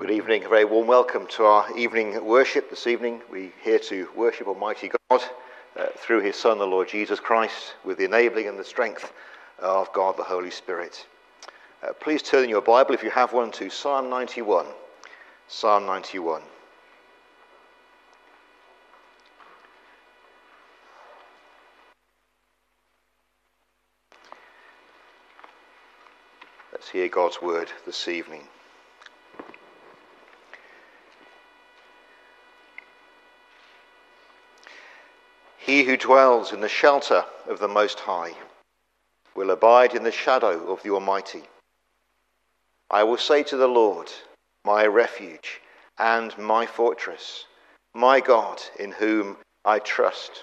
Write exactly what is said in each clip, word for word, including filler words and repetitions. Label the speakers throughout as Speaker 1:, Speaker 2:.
Speaker 1: Good evening, a very warm welcome to our evening worship this evening. We're here to worship Almighty God uh, through his Son, the Lord Jesus Christ, with the enabling and the strength of God the Holy Spirit. Uh, please turn in your Bible, if you have one, to Psalm ninety-one. Psalm ninety-one. Let's hear God's word this evening. He who dwells in the shelter of the Most High will abide in the shadow of the Almighty. I will say to the Lord, my refuge and my fortress, my God in whom I trust.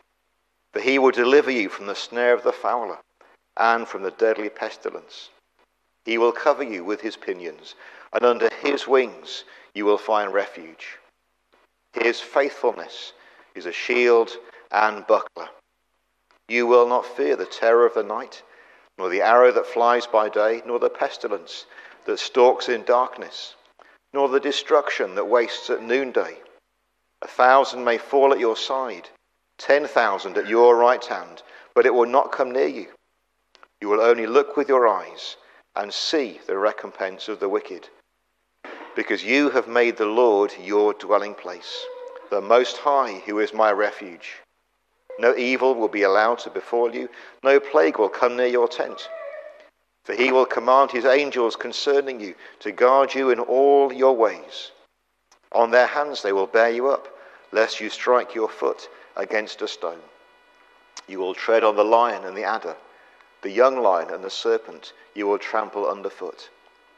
Speaker 1: For he will deliver you from the snare of the fowler and from the deadly pestilence. He will cover you with his pinions, and under his wings you will find refuge. His faithfulness is a shield and buckler. You will not fear the terror of the night, nor the arrow that flies by day, nor the pestilence that stalks in darkness, nor the destruction that wastes at noonday. A thousand may fall at your side, ten thousand at your right hand, but it will not come near you. You will only look with your eyes and see the recompense of the wicked, because you have made the Lord your dwelling place, the Most High, who is my refuge. No evil will be allowed to befall you, no plague will come near your tent. For he will command his angels concerning you to guard you in all your ways. On their hands they will bear you up, lest you strike your foot against a stone. You will tread on the lion and the adder, the young lion and the serpent you will trample underfoot.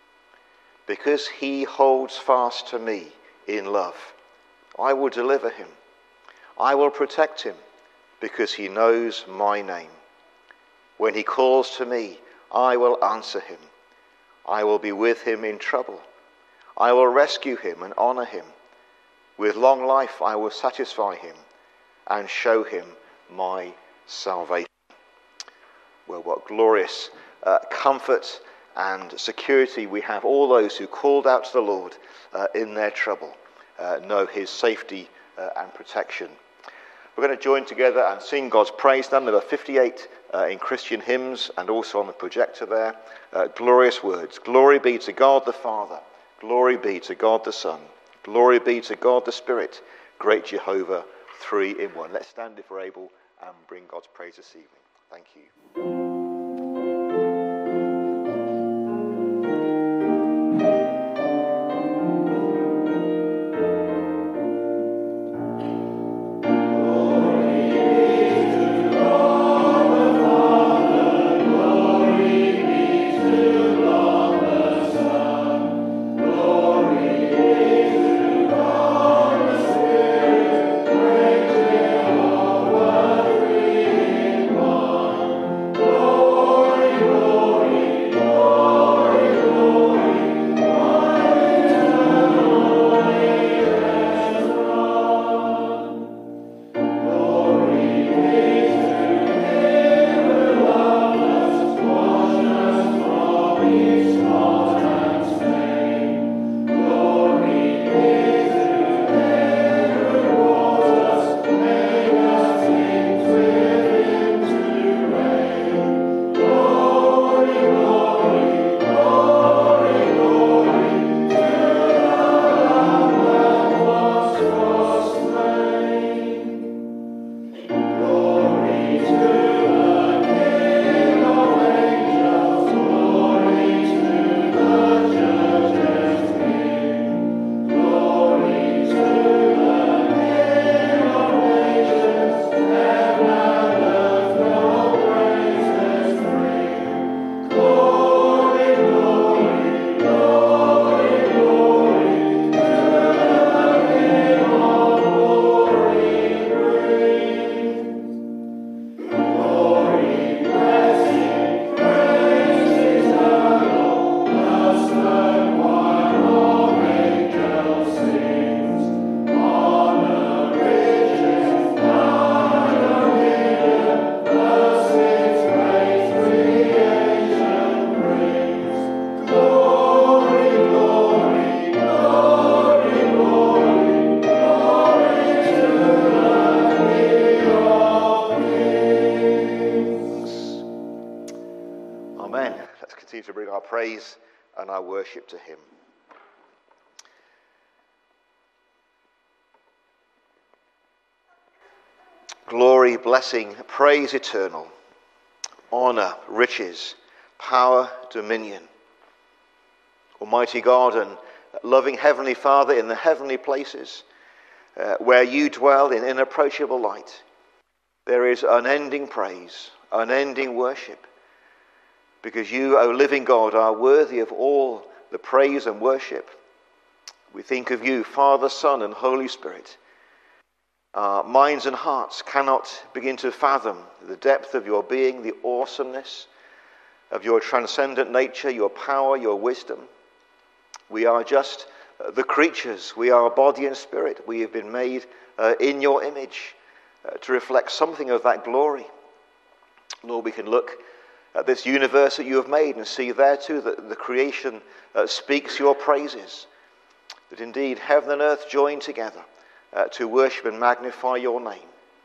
Speaker 1: Because he holds fast to me in love, I will deliver him. I will protect him, because he knows my name. When he calls to me, I will answer him. I will be with him in trouble. I will rescue him and honor him. With long life I will satisfy him and show him my salvation. Well, what glorious uh, comfort and security we have. All those who called out to the Lord uh, in their trouble uh, know his safety uh, and protection. We're going to join together and sing God's praise, number fifty-eight uh, in Christian hymns and also on the projector there. Uh, glorious words. Glory be to God the Father. Glory be to God the Son. Glory be to God the Spirit. Great Jehovah, three in one. Let's stand if we're able and bring God's praise this evening. Thank you.
Speaker 2: Lord.
Speaker 1: Let's continue to bring our praise and our worship to him. Glory, blessing, praise eternal, honor, riches, power, dominion. Almighty God and loving Heavenly Father in the heavenly places, uh, where you dwell in inapproachable light, there is unending praise, unending worship, because you, O living God, are worthy of all the praise and worship. We think of you, Father, Son, and Holy Spirit. Our minds and hearts cannot begin to fathom the depth of your being, the awesomeness of your transcendent nature, your power, your wisdom. We are just the creatures. We are body and spirit. We have been made uh, in your image uh, to reflect something of that glory. Lord, we can look at this universe that you have made and see there too that the creation uh, speaks your praises. That indeed heaven and earth join together uh, to worship and magnify your name.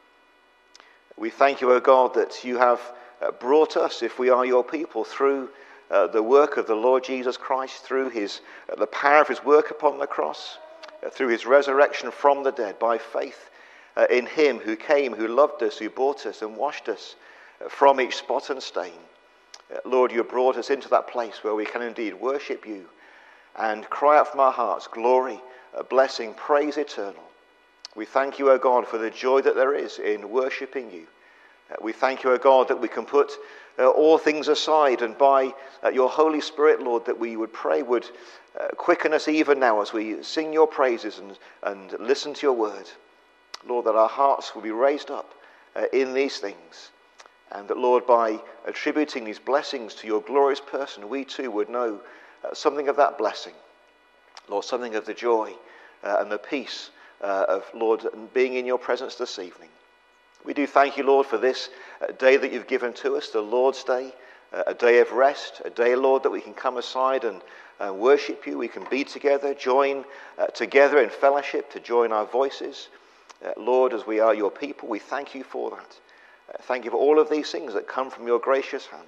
Speaker 1: We thank you, O God, that you have uh, brought us, if we are your people, through uh, the work of the Lord Jesus Christ, through his uh, the power of his work upon the cross, uh, through his resurrection from the dead, by faith uh, in him who came, who loved us, who bought us and washed us uh, from each spot and stain. Uh, Lord, you have brought us into that place where we can indeed worship you and cry out from our hearts, glory, uh, blessing, praise eternal. We thank you, O God, for the joy that there is in worshipping you. Uh, we thank you, O God, that we can put uh, all things aside, and by uh, your Holy Spirit, Lord, that we would pray would uh, quicken us even now as we sing your praises and, and listen to your word. Lord, that our hearts will be raised up uh, in these things. And that, Lord, by attributing these blessings to your glorious person, we too would know uh, something of that blessing. Lord, something of the joy uh, and the peace uh, of, Lord, being in your presence this evening. We do thank you, Lord, for this uh, day that you've given to us, the Lord's Day, uh, a day of rest, a day, Lord, that we can come aside and uh, worship you. We can be together, join uh, together in fellowship, to join our voices. Uh, Lord, as we are your people, we thank you for that. Uh, thank you for all of these things that come from your gracious hand.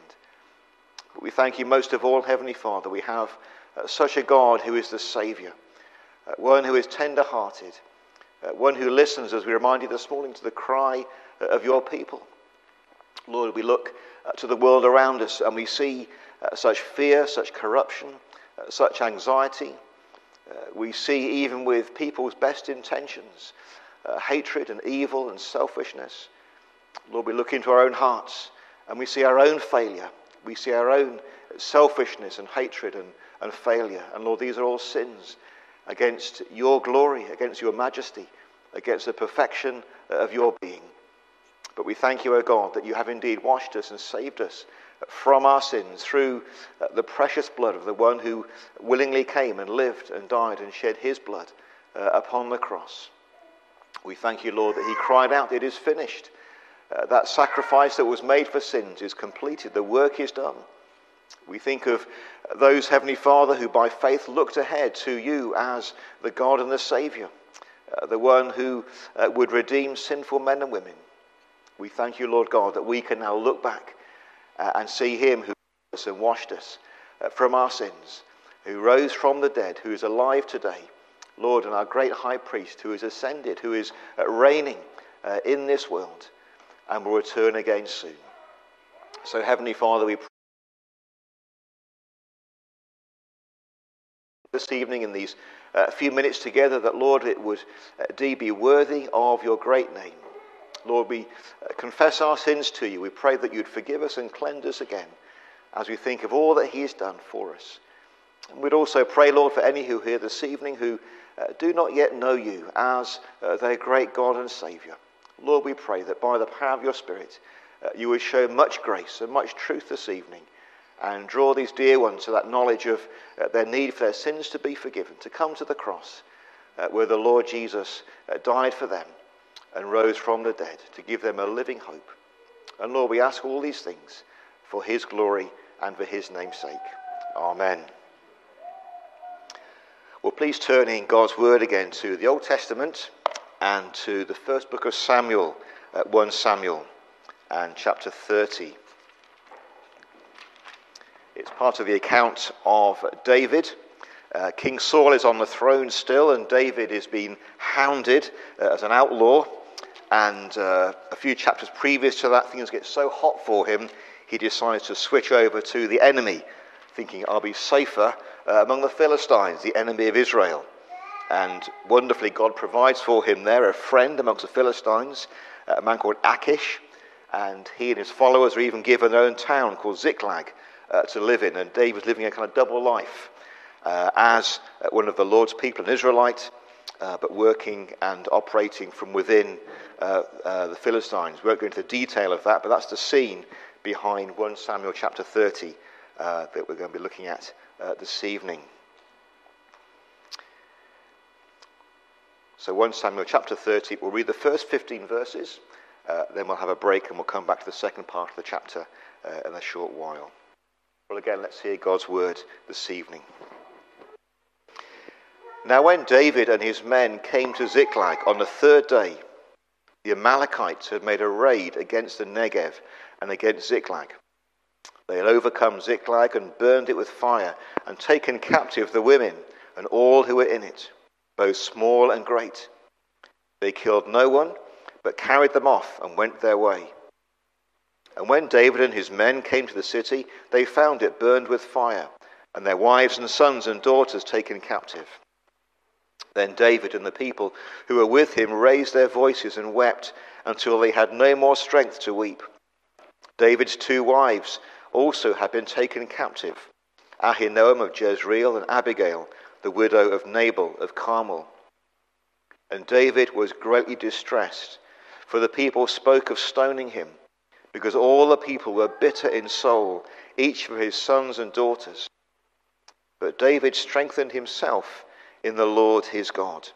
Speaker 1: But we thank you most of all, Heavenly Father, we have uh, such a God who is the Saviour, uh, one who is tender-hearted, uh, one who listens, as we reminded this morning, to the cry uh, of your people. Lord, we look uh, to the world around us and we see uh, such fear, such corruption, uh, such anxiety. Uh, we see even with people's best intentions, uh, hatred and evil and selfishness. Lord, we look into our own hearts and we see our own failure. We see our own selfishness and hatred and, and failure. And Lord, these are all sins against your glory, against your majesty, against the perfection of your being. But we thank you, O God, that you have indeed washed us and saved us from our sins through the precious blood of the one who willingly came and lived and died and shed his blood uh, upon the cross. We thank you, Lord, that he cried out, "It is finished." Uh, that sacrifice that was made for sins is completed. The work is done. We think of those, Heavenly Father, who by faith looked ahead to you as the God and the Saviour, uh, the one who uh, would redeem sinful men and women. We thank you, Lord God, that we can now look back uh, and see him who loved us and washed us uh, from our sins, who rose from the dead, who is alive today, Lord, and our great high priest, who is ascended, who is uh, reigning uh, in this world, and will return again soon. So, Heavenly Father, we pray this evening in these uh, few minutes together that, Lord, it would uh, indeed be worthy of your great name. Lord, we uh, confess our sins to you. We pray that you'd forgive us and cleanse us again as we think of all that he has done for us. And we'd also pray, Lord, for any who are here this evening who uh, do not yet know you as uh, their great God and Saviour. Lord, we pray that by the power of your Spirit, uh, you would show much grace and much truth this evening and draw these dear ones to that knowledge of uh, their need for their sins to be forgiven, to come to the cross uh, where the Lord Jesus uh, died for them and rose from the dead to give them a living hope. And Lord, we ask all these things for his glory and for his name's sake. Amen. Well, please turn in God's word again to the Old Testament and to the first book of Samuel, uh, First Samuel and chapter thirty. It's It's part of the account of David. Uh, King Saul is on the throne still, and David is being hounded uh, as an outlaw. And uh, a few chapters previous to that, things get so hot for him, he decides to switch over to the enemy, thinking, I'll be safer uh, among the Philistines, the enemy of Israel. And wonderfully, God provides for him there a friend amongst the Philistines, a man called Achish. And he and his followers are even given their own town called Ziklag uh, to live in. And David's living a kind of double life uh, as one of the Lord's people, an Israelite, uh, but working and operating from within uh, uh, the Philistines. We won't go into the detail of that, but that's the scene behind First Samuel chapter thirty uh, that we're going to be looking at uh, this evening. So First Samuel chapter thirty, we'll read the first fifteen verses. Uh, then we'll have a break and we'll come back to the second part of the chapter uh, in a short while. Well, again, let's hear God's word this evening. Now when David and his men came to Ziklag on the third day, the Amalekites had made a raid against the Negev and against Ziklag. They had overcome Ziklag and burned it with fire and taken captive the women and all who were in it, both small and great. They killed no one, but carried them off and went their way. And when David and his men came to the city, they found it burned with fire, and their wives and sons and daughters taken captive. Then David and the people who were with him raised their voices and wept until they had no more strength to weep. David's two wives also had been taken captive, Ahinoam of Jezreel and Abigail, the widow of Nabal of Carmel. And David was greatly distressed, for the people spoke of stoning him, because all the people were bitter in soul, each for his sons and daughters. But David strengthened himself in the Lord his God.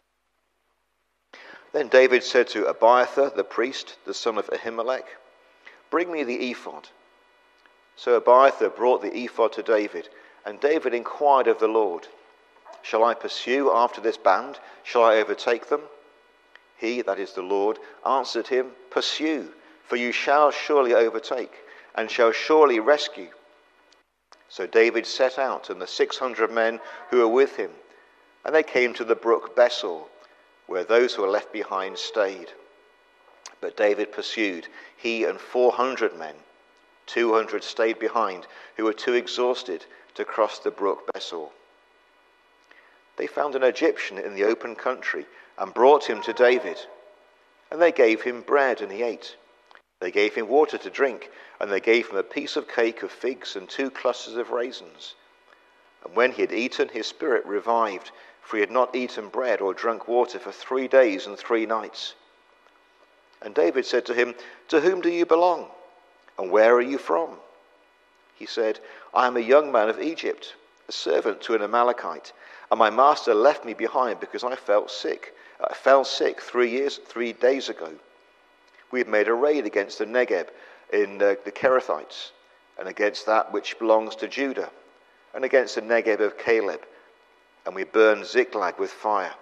Speaker 1: Then David said to Abiathar the priest, the son of Ahimelech, "Bring me the ephod." So Abiathar brought the ephod to David, and David inquired of the Lord, "Shall I pursue after this band? Shall I overtake them?" He, that is the Lord, answered him, "Pursue, for you shall surely overtake, and shall surely rescue." So David set out, and the six hundred men who were with him, and they came to the brook Besor, where those who were left behind stayed. But David pursued, he and four hundred men. Two hundred stayed behind, who were too exhausted to cross the brook Besor. They found an Egyptian in the open country and brought him to David. And they gave him bread, and he ate. They gave him water to drink, and they gave him a piece of cake of figs and two clusters of raisins. And when he had eaten, his spirit revived, for he had not eaten bread or drunk water for three days and three nights. And David said to him, "To whom do you belong? And where are you from?" He said, "I am a young man of Egypt, a servant to an Amalekite, and my master left me behind because I felt sick. I fell sick three years, three days ago. We had made a raid against the Negev in uh, the Kerethites, and against that which belongs to Judah, and against the Negev of Caleb, and we burned Ziklag with fire."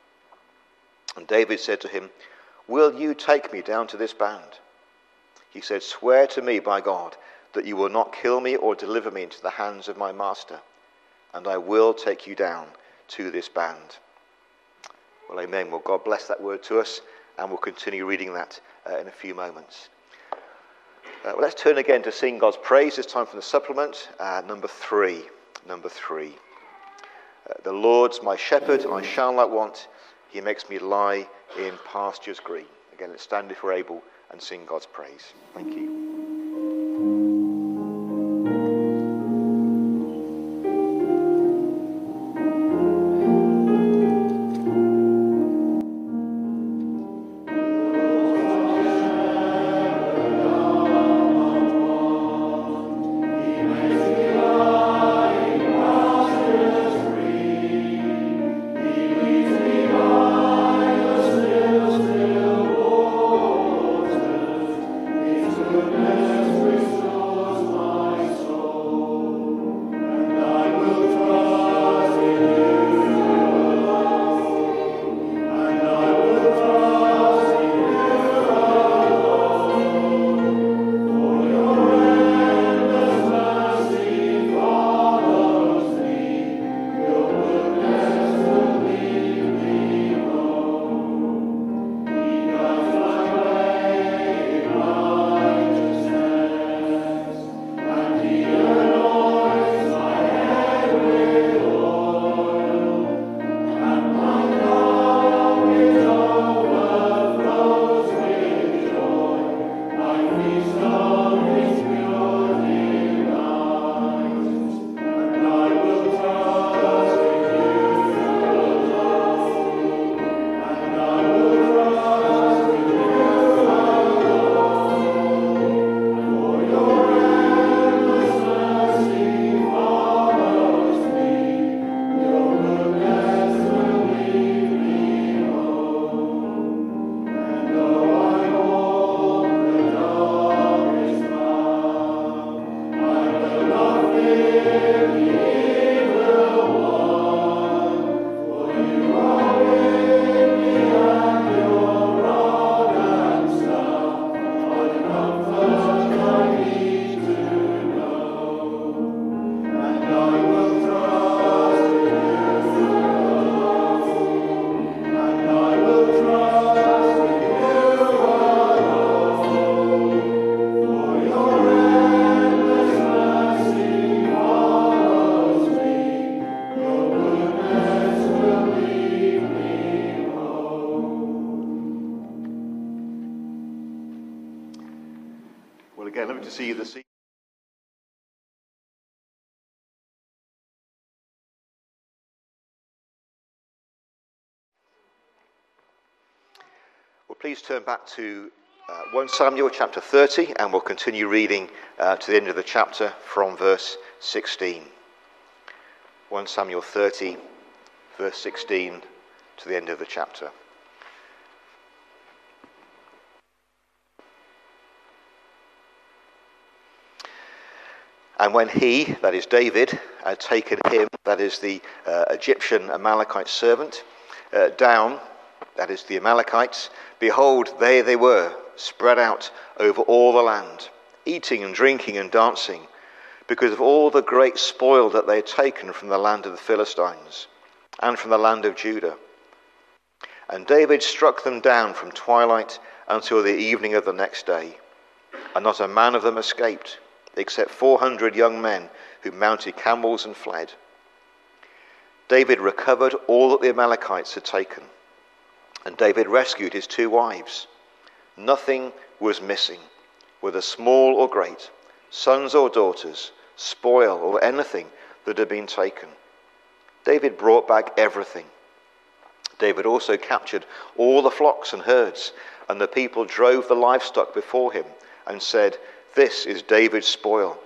Speaker 1: And David said to him, "Will you take me down to this band?" He said, "Swear to me by God that you will not kill me or deliver me into the hands of my master, and I will take you down to this band." Well, amen. Well, God bless that word to us, and we'll continue reading that uh, in a few moments. Uh, well, let's turn again to sing God's praise, this time from the supplement, uh, number three. Number three. Uh, the Lord's my shepherd, I shall not want. He makes me lie in pastures green. Again, let's stand if we're able and sing God's praise. Thank you.
Speaker 2: Good.
Speaker 1: see you this evening. Well, please turn back to uh, First Samuel chapter thirty, and we'll continue reading uh, to the end of the chapter from verse sixteen. First Samuel thirty, verse sixteen to the end of the chapter. And when he, that is David, had taken him, that is the uh, Egyptian Amalekite servant, uh, down, that is the Amalekites, behold, there they were, spread out over all the land, eating and drinking and dancing, because of all the great spoil that they had taken from the land of the Philistines, and from the land of Judah. And David struck them down from twilight until the evening of the next day, and not a man of them escaped, except four hundred young men who mounted camels and fled. David recovered all that the Amalekites had taken, and David rescued his two wives. Nothing was missing, whether small or great, sons or daughters, spoil or anything that had been taken. David brought back everything. David also captured all the flocks and herds, and the people drove the livestock before him and said, "This is David's spoil."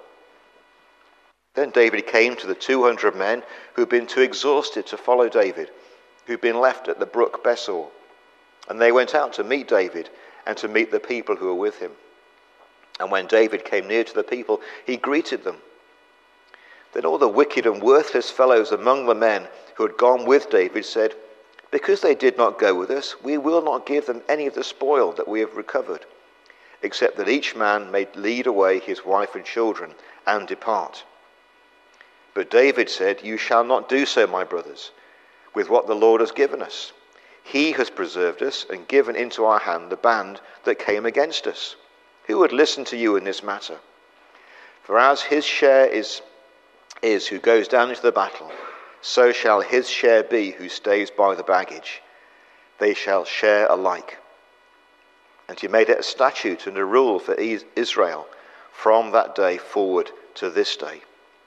Speaker 1: Then David came to the two hundred men who had been too exhausted to follow David, who had been left at the brook Besor. And they went out to meet David and to meet the people who were with him. And when David came near to the people, he greeted them. Then all the wicked and worthless fellows among the men who had gone with David said, "Because they did not go with us, we will not give them any of the spoil that we have recovered, except that each man may lead away his wife and children and depart." But David said, "You shall not do so, my brothers, with what the Lord has given us. He has preserved us and given into our hand the band that came against us. Who would listen to you in this matter? For as his share is, is who goes down into the battle, so shall his share be who stays by the baggage. They shall share alike." And he made it a statute and a rule for Israel from that day forward to this day.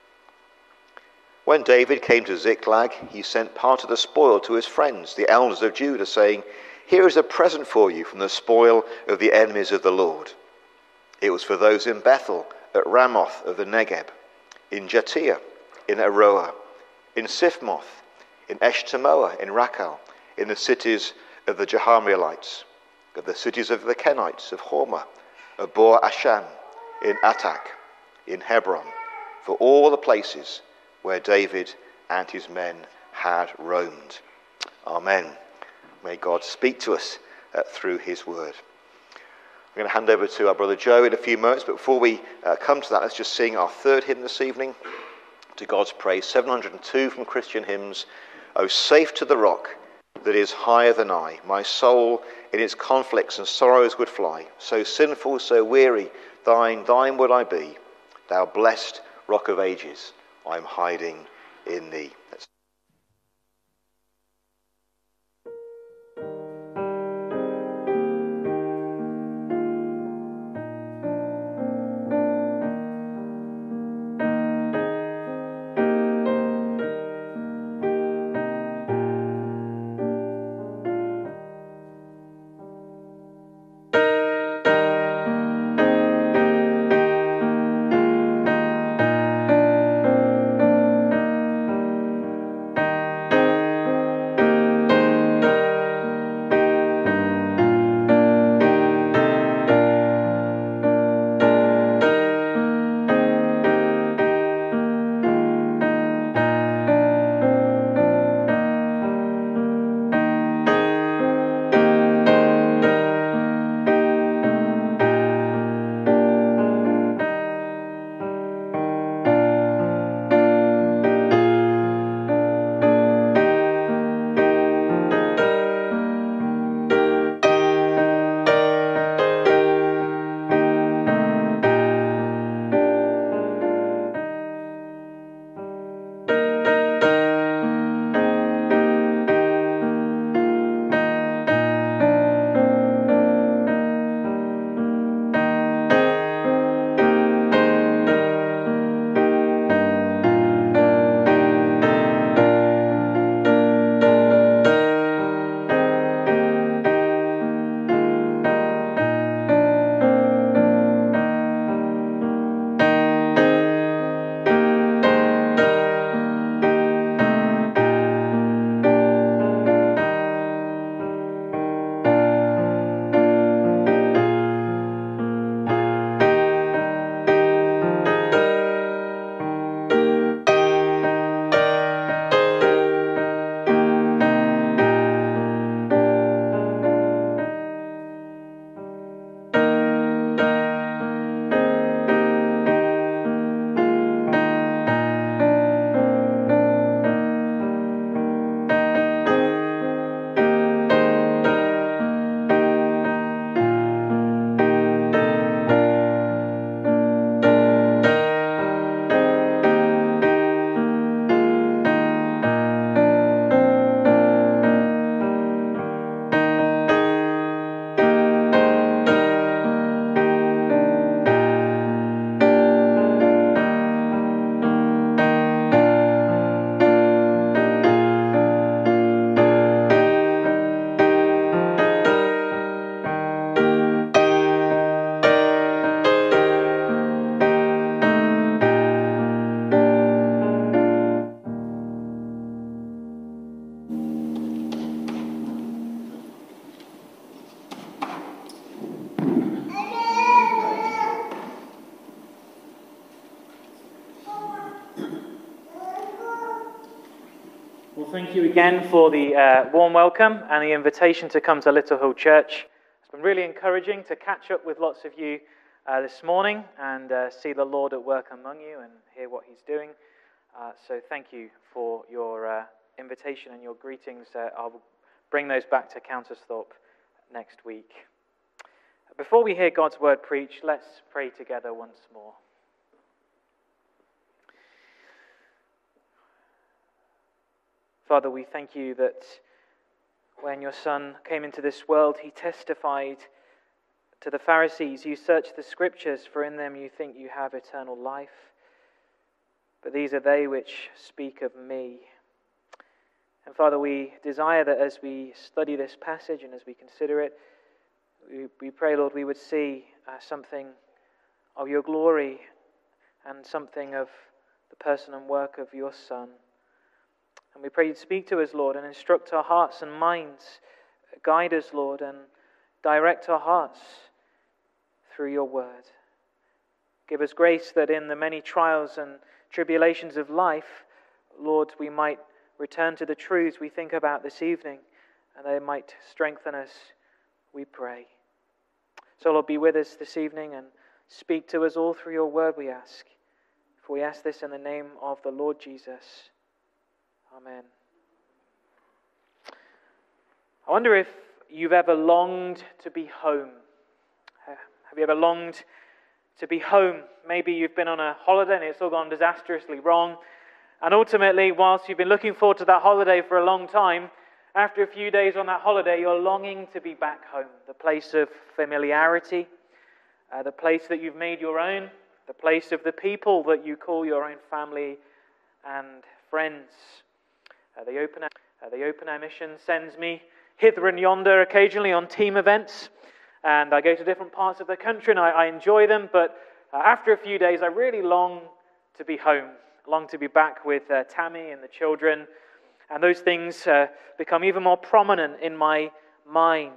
Speaker 1: When David came to Ziklag, he sent part of the spoil to his friends, the elders of Judah, saying, "Here is a present for you from the spoil of the enemies of the Lord." It was for those in Bethel, at Ramoth of the Negeb, in Jattir, in Aroah, in Siphmoth, in Eshtemoa, in Rakal, in the cities of the Jerahmeelites, of the cities of the Kenites, of Hormah, of Bor Ashan, in Atak, in Hebron, for all the places where David and his men had roamed. Amen. May God speak to us uh, through his word. I'm going to hand over to our brother Joe in a few moments, but before we uh, come to that, let's just sing our third hymn this evening, To God's Praise, seven hundred two from Christian Hymns. "O safe to the rock that is higher than I, my soul in its conflicts and sorrows would fly. So sinful, so weary, thine, thine would I be. Thou blessed rock of ages, I'm hiding in thee." Let's
Speaker 2: Thank you again for the uh, warm welcome and the invitation to come to Little Hill Church. It's been really encouraging to catch up with lots of you uh, this morning and uh, see the Lord at work among you and hear what He's doing. Uh, so thank you for your uh, invitation and your greetings. Uh, I'll bring those back to Countersthorpe next week. Before we hear God's word preached, let's pray together once more. Father, we thank you that when your Son came into this world, he testified to the Pharisees, you search the Scriptures, for in them you think you have eternal life. But these are they which speak of me. And Father, we desire that as we study this passage and as we consider it, we, we pray, Lord, we would see uh, something of your glory and something of the person and work of your Son. And we pray you'd speak to us, Lord, and instruct our hearts and minds. Guide us, Lord, and direct our hearts through your word. Give us grace that in the many trials and tribulations of life, Lord, we might return to the truths we think about this evening, and they might strengthen us, we pray. So, Lord, be with us this evening and speak to us all through your word, we ask. For we ask this in the name of the Lord Jesus. Amen. I wonder if you've ever longed to be home. Have you ever longed to be home? Maybe you've been on a holiday and it's all gone disastrously wrong. And ultimately, whilst you've been looking forward to that holiday for a long time, after a few days on that holiday, you're longing to be back home. The place of familiarity, uh, the place that you've made your own, the place of the people that you call your own family and friends. Uh, the open, uh, the open air mission sends me hither and yonder occasionally on team events, and I go to different parts of the country and I, I enjoy them, but uh, after a few days I really long to be home, I long to be back with uh, Tammy and the children, and those things uh, become even more prominent in my mind.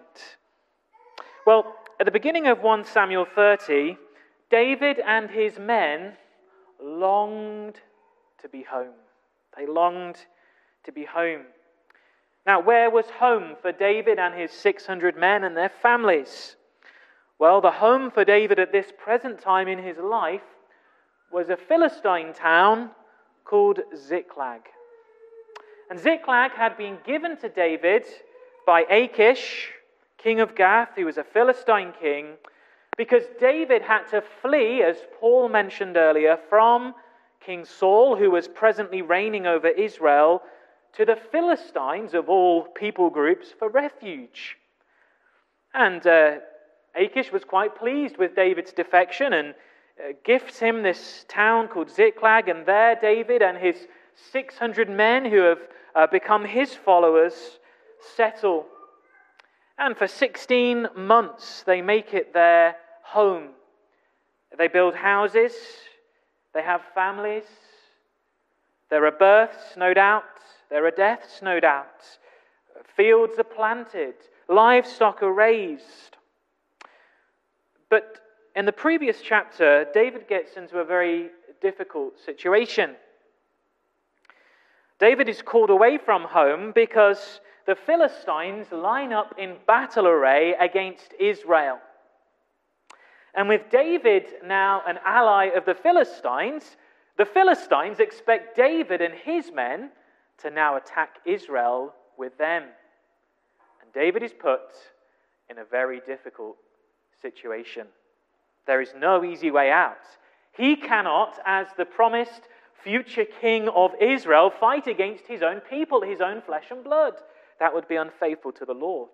Speaker 2: Well, at the beginning of First Samuel thirty, David and his men longed to be home. They longed to be home. Now, where was home for David and his six hundred men and their families? Well, the home for David at this present time in his life was a Philistine town called Ziklag. And Ziklag had been given to David by Achish, king of Gath, who was a Philistine king, because David had to flee, as Paul mentioned earlier, from King Saul, who was presently reigning over Israel, to the Philistines of all people groups for refuge. And uh, Achish was quite pleased with David's defection and uh, gifts him this town called Ziklag, and there David and his six hundred men who have uh, become his followers settle. And for sixteen months they make it their home. They build houses, they have families, there are births, no doubt, there are deaths, no doubt. Fields are planted, livestock are raised. But in the previous chapter, David gets into a very difficult situation. David is called away from home because the Philistines line up in battle array against Israel. And with David now an ally of the Philistines, the Philistines expect David and his men to now attack Israel with them. And David is put in a very difficult situation. There is no easy way out. He cannot, as the promised future king of Israel, fight against his own people, his own flesh and blood. That would be unfaithful to the Lord.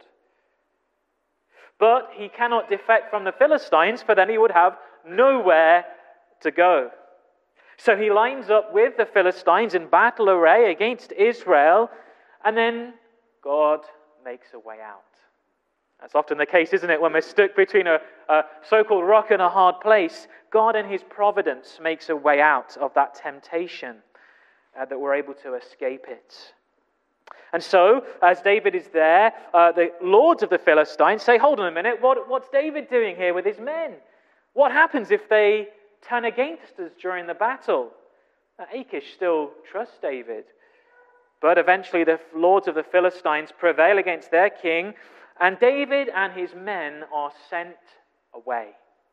Speaker 2: But he cannot defect from the Philistines, for then he would have nowhere to go. So he lines up with the Philistines in battle array against Israel, and then God makes a way out. That's often the case, isn't it? When we're stuck between a, a so-called rock and a hard place, God in his providence makes a way out of that temptation, uh, that we're able to escape it. And so, as David is there, uh, the lords of the Philistines say, hold on a minute, what, what's David doing here with his men? What happens if they turn against us during the battle? Now, Achish still trusts David. But eventually the lords of the Philistines prevail against their king, and David and his men are sent away.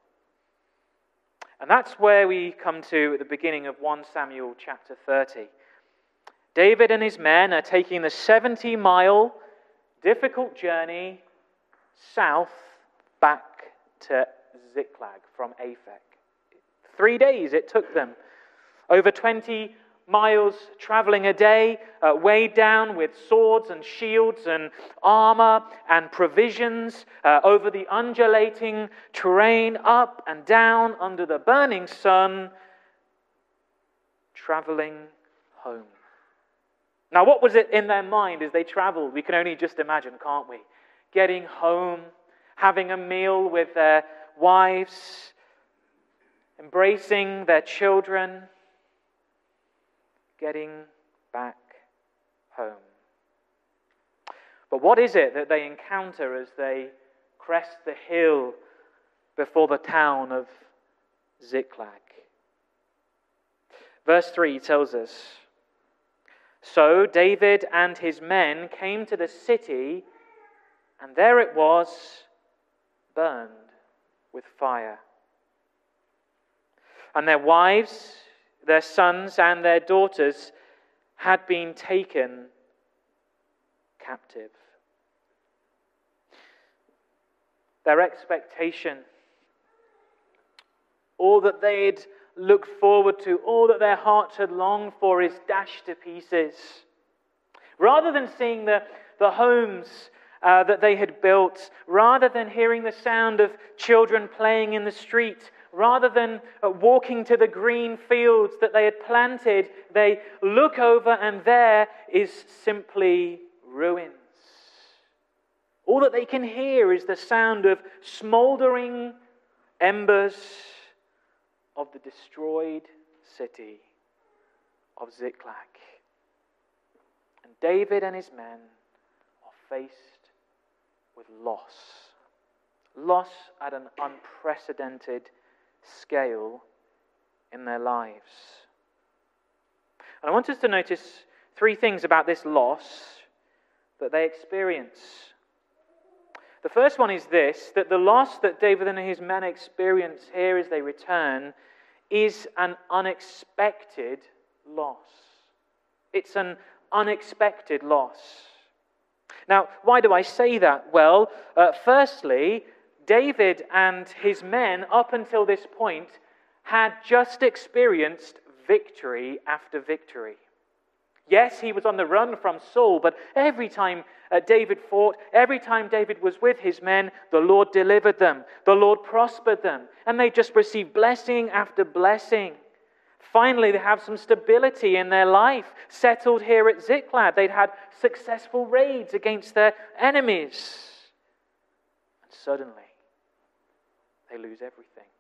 Speaker 2: And that's where we come to at the beginning of First Samuel chapter thirty. David and his men are taking the seventy-mile difficult journey south back to Ziklag from Aphek. Three days it took them. Over twenty miles traveling a day, uh, weighed down with swords and shields and armor and provisions uh, over the undulating terrain, up and down under the burning sun, traveling home. Now, what was it in their mind as they traveled? We can only just imagine, can't we? Getting home, having a meal with their wives, embracing their children, getting back home. But what is it that they encounter as they crest the hill before the town of Ziklag? Verse three tells us, "So David and his men came to the city, and there it was, burned with fire. And their wives, their sons, and their daughters had been taken captive." Their expectation, all that they'd looked forward to, all that their hearts had longed for, is dashed to pieces. Rather than seeing the, the homes uh, that they had built, rather than hearing the sound of children playing in the street, rather than uh, walking to the green fields that they had planted, they look over and there is simply ruins. All that they can hear is the sound of smouldering embers of the destroyed city of Ziklag. And David and his men are faced with loss. Loss at an unprecedented scale in their lives. And I want us to notice three things about this loss that they experience. The first one is this, that the loss that David and his men experience here as they return is an unexpected loss. It's an unexpected loss. Now, why do I say that? Well, uh, firstly, David and his men, up until this point, had just experienced victory after victory. Yes, he was on the run from Saul, but every time uh, David fought, every time David was with his men, the Lord delivered them. The Lord prospered them. And they just received blessing after blessing. Finally, they have some stability in their life, settled here at Ziklag. They'd had successful raids against their enemies. And suddenly, they lose everything.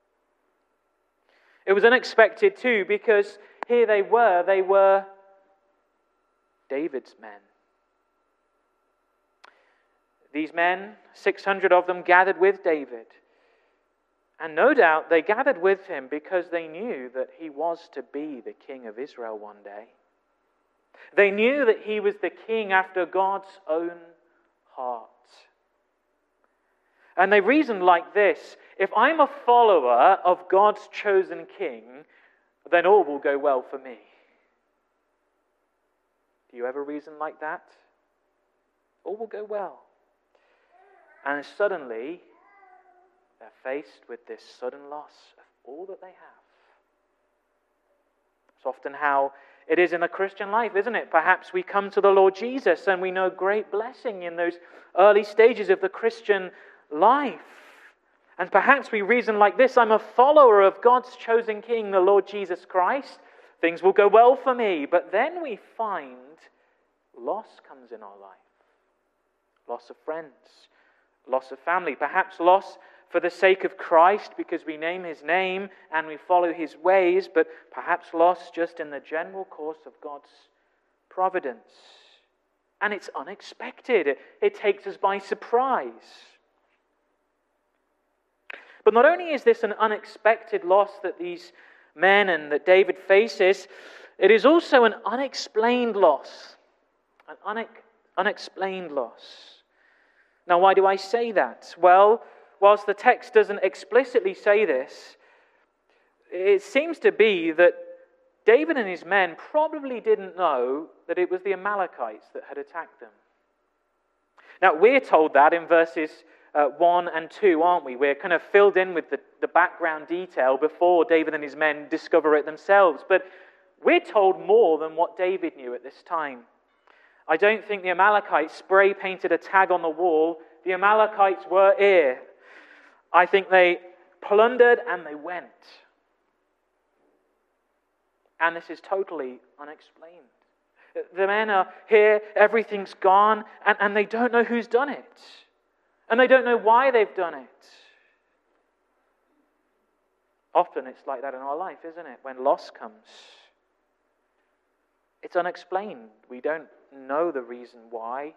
Speaker 2: It was unexpected too, because here they were, they were David's men. These men, six hundred of them, gathered with David. And no doubt they gathered with him because they knew that he was to be the king of Israel one day. They knew that he was the king after God's own heart. And they reasoned like this: if I'm a follower of God's chosen king, then all will go well for me. Do you ever reason like that? All will go well. And suddenly, they're faced with this sudden loss of all that they have. It's often how it is in the Christian life, isn't it? Perhaps we come to the Lord Jesus and we know great blessing in those early stages of the Christian life. And perhaps we reason like this: I'm a follower of God's chosen King, the Lord Jesus Christ. Things will go well for me. But then we find loss comes in our life. Loss of friends, loss of family, perhaps loss for the sake of Christ because we name his name and we follow his ways, but perhaps loss just in the general course of God's providence. And it's unexpected. It, it takes us by surprise. But not only is this an unexpected loss that these men and that David faces, it is also an unexplained loss. An unex- unexplained loss. Now, why do I say that? Well, whilst the text doesn't explicitly say this, it seems to be that David and his men probably didn't know that it was the Amalekites that had attacked them. Now, we're told that in verses uh, one and two, aren't we? We're kind of filled in with the, the background detail before David and his men discover it themselves. But we're told more than what David knew at this time. I don't think the Amalekites spray-painted a tag on the wall, "The Amalekites were here." I think they plundered and they went. And this is totally unexplained. The men are here, everything's gone, and, and they don't know who's done it. And they don't know why they've done it. Often it's like that in our life, isn't it? When loss comes, it's unexplained. We don't know the reason why.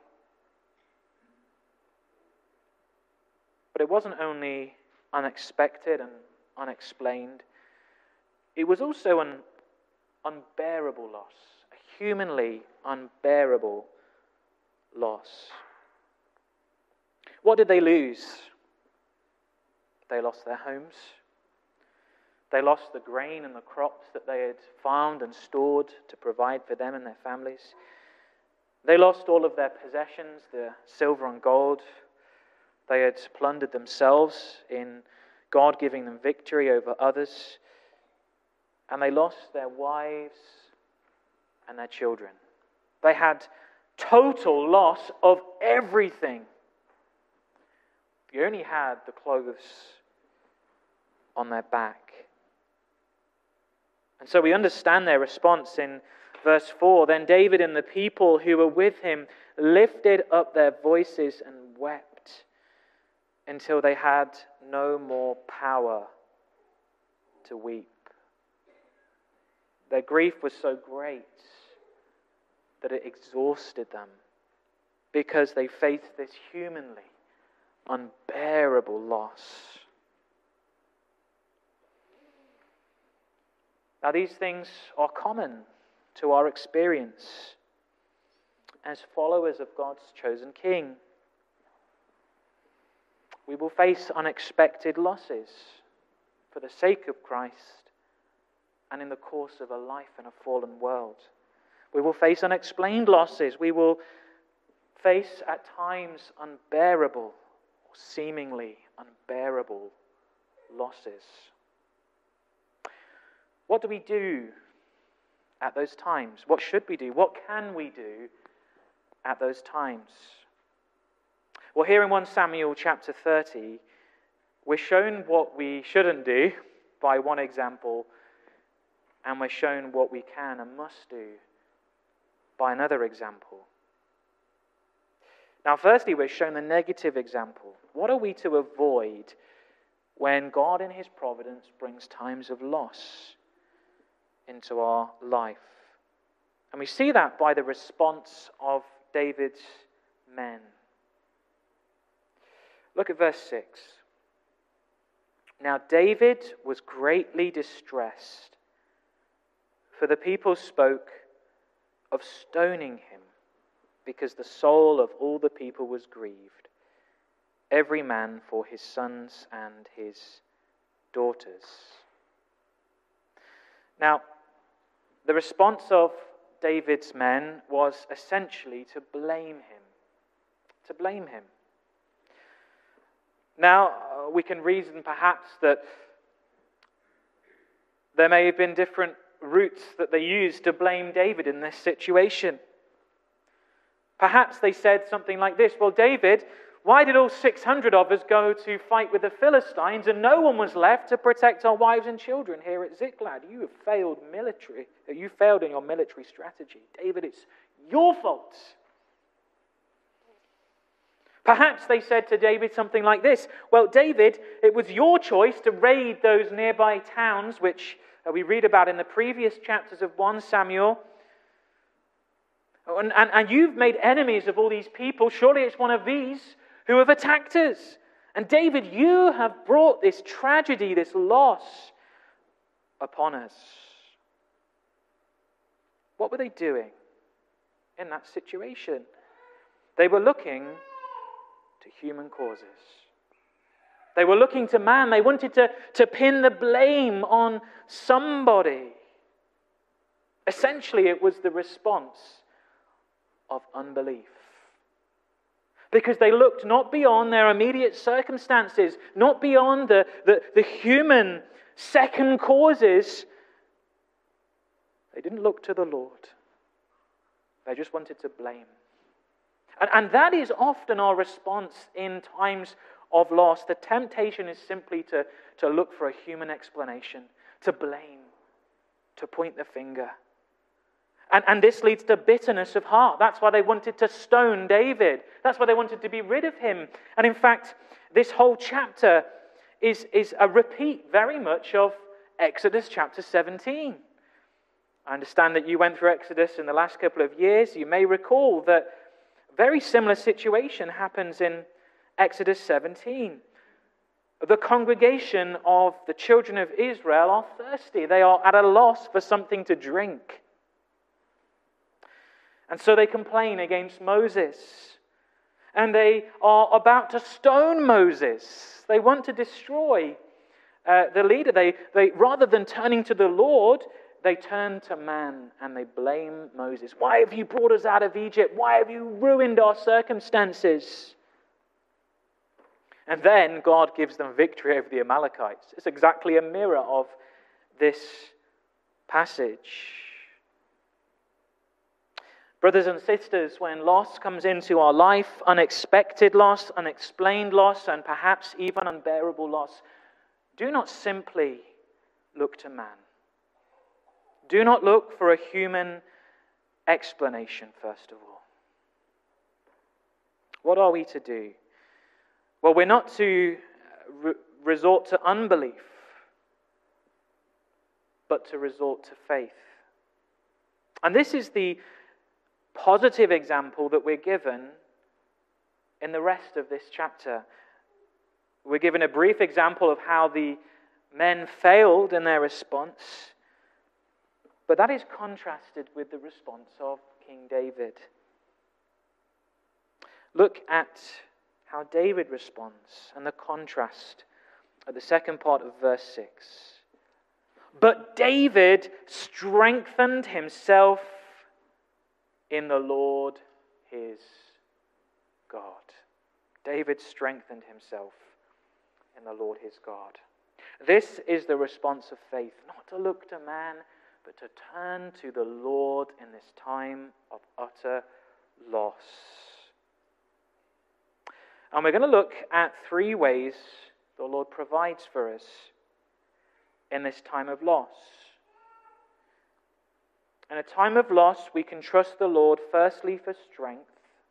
Speaker 2: But it wasn't only unexpected and unexplained. It was also an unbearable loss, a humanly unbearable loss. What did they lose? They lost their homes. They lost the grain and the crops that they had farmed and stored to provide for them and their families. They lost all of their possessions, the silver and gold. They had plundered themselves in God giving them victory over others. And they lost their wives and their children. They had total loss of everything. You only had the clothes on their back. And so we understand their response in verse four. Then David and the people who were with him lifted up their voices and wept until they had no more power to weep. Their grief was so great that it exhausted them because they faced this humanly unbearable loss. Now, these things are common to our experience as followers of God's chosen King. We will face unexpected losses for the sake of Christ and in the course of a life in a fallen world. We will face unexplained losses. We will face at times unbearable or seemingly unbearable losses. What do we do at those times? What should we do? What can we do at those times? Well, here in First Samuel chapter thirty, we're shown what we shouldn't do by one example, and we're shown what we can and must do by another example. Now, firstly, we're shown the negative example. What are we to avoid when God in His providence brings times of loss into our life? And we see that by the response of David's men. Look at verse six. Now David was greatly distressed, for the people spoke of stoning him, because the soul of all the people was grieved, every man for his sons and his daughters. Now, the response of David's men was essentially to blame him. To blame him. Now, uh, we can reason perhaps that there may have been different routes that they used to blame David in this situation. Perhaps they said something like this: well, David, why did all six hundred of us go to fight with the Philistines and no one was left to protect our wives and children here at Ziklag? You have failed military. You failed in your military strategy. David, it's your fault. Perhaps they said to David something like this: well, David, it was your choice to raid those nearby towns, which we read about in the previous chapters of First Samuel. And, and, and you've made enemies of all these people. Surely it's one of these who have attacked us. And David, you have brought this tragedy, this loss upon us. What were they doing? in that situation. They were looking to human causes. They were looking to man. They wanted to, to pin the blame on somebody. Essentially, it was the response of unbelief. Because they looked not beyond their immediate circumstances, not beyond the, the, the human second causes. They didn't look to the Lord. They just wanted to blame. And, and that is often our response in times of loss. The temptation is simply to, to look for a human explanation, to blame, to point the finger. And, and this leads to bitterness of heart. That's why they wanted to stone David. That's why they wanted to be rid of him. And in fact, this whole chapter is, is a repeat very much of Exodus chapter seventeen. I understand that you went through Exodus in the last couple of years. You may recall that a very similar situation happens in Exodus seventeen. The congregation of the children of Israel are thirsty. They are at a loss for something to drink. And so they complain against Moses. And they are about to stone Moses. They want to destroy uh, the leader. They, they, rather than turning to the Lord, they turn to man and they blame Moses. Why have you brought us out of Egypt? Why have you ruined our circumstances? And then God gives them victory over the Amalekites. It's exactly a mirror of this passage. Brothers and sisters, when loss comes into our life, unexpected loss, unexplained loss, and perhaps even unbearable loss, do not simply look to man. Do not look for a human explanation, first of all. What are we to do? Well, we're not to re- resort to unbelief, but to resort to faith. And this is the positive example that we're given in the rest of this chapter. We're given a brief example of how the men failed in their response, but that is contrasted with the response of King David. Look at how David responds and the contrast at the second part of verse six. But David strengthened himself in the Lord his God. David strengthened himself in the Lord his God. This is the response of faith, not to look to man, but to turn to the Lord in this time of utter loss. And we're going to look at three ways the Lord provides for us in this time of loss. In a time of loss, we can trust the Lord, firstly, for strength.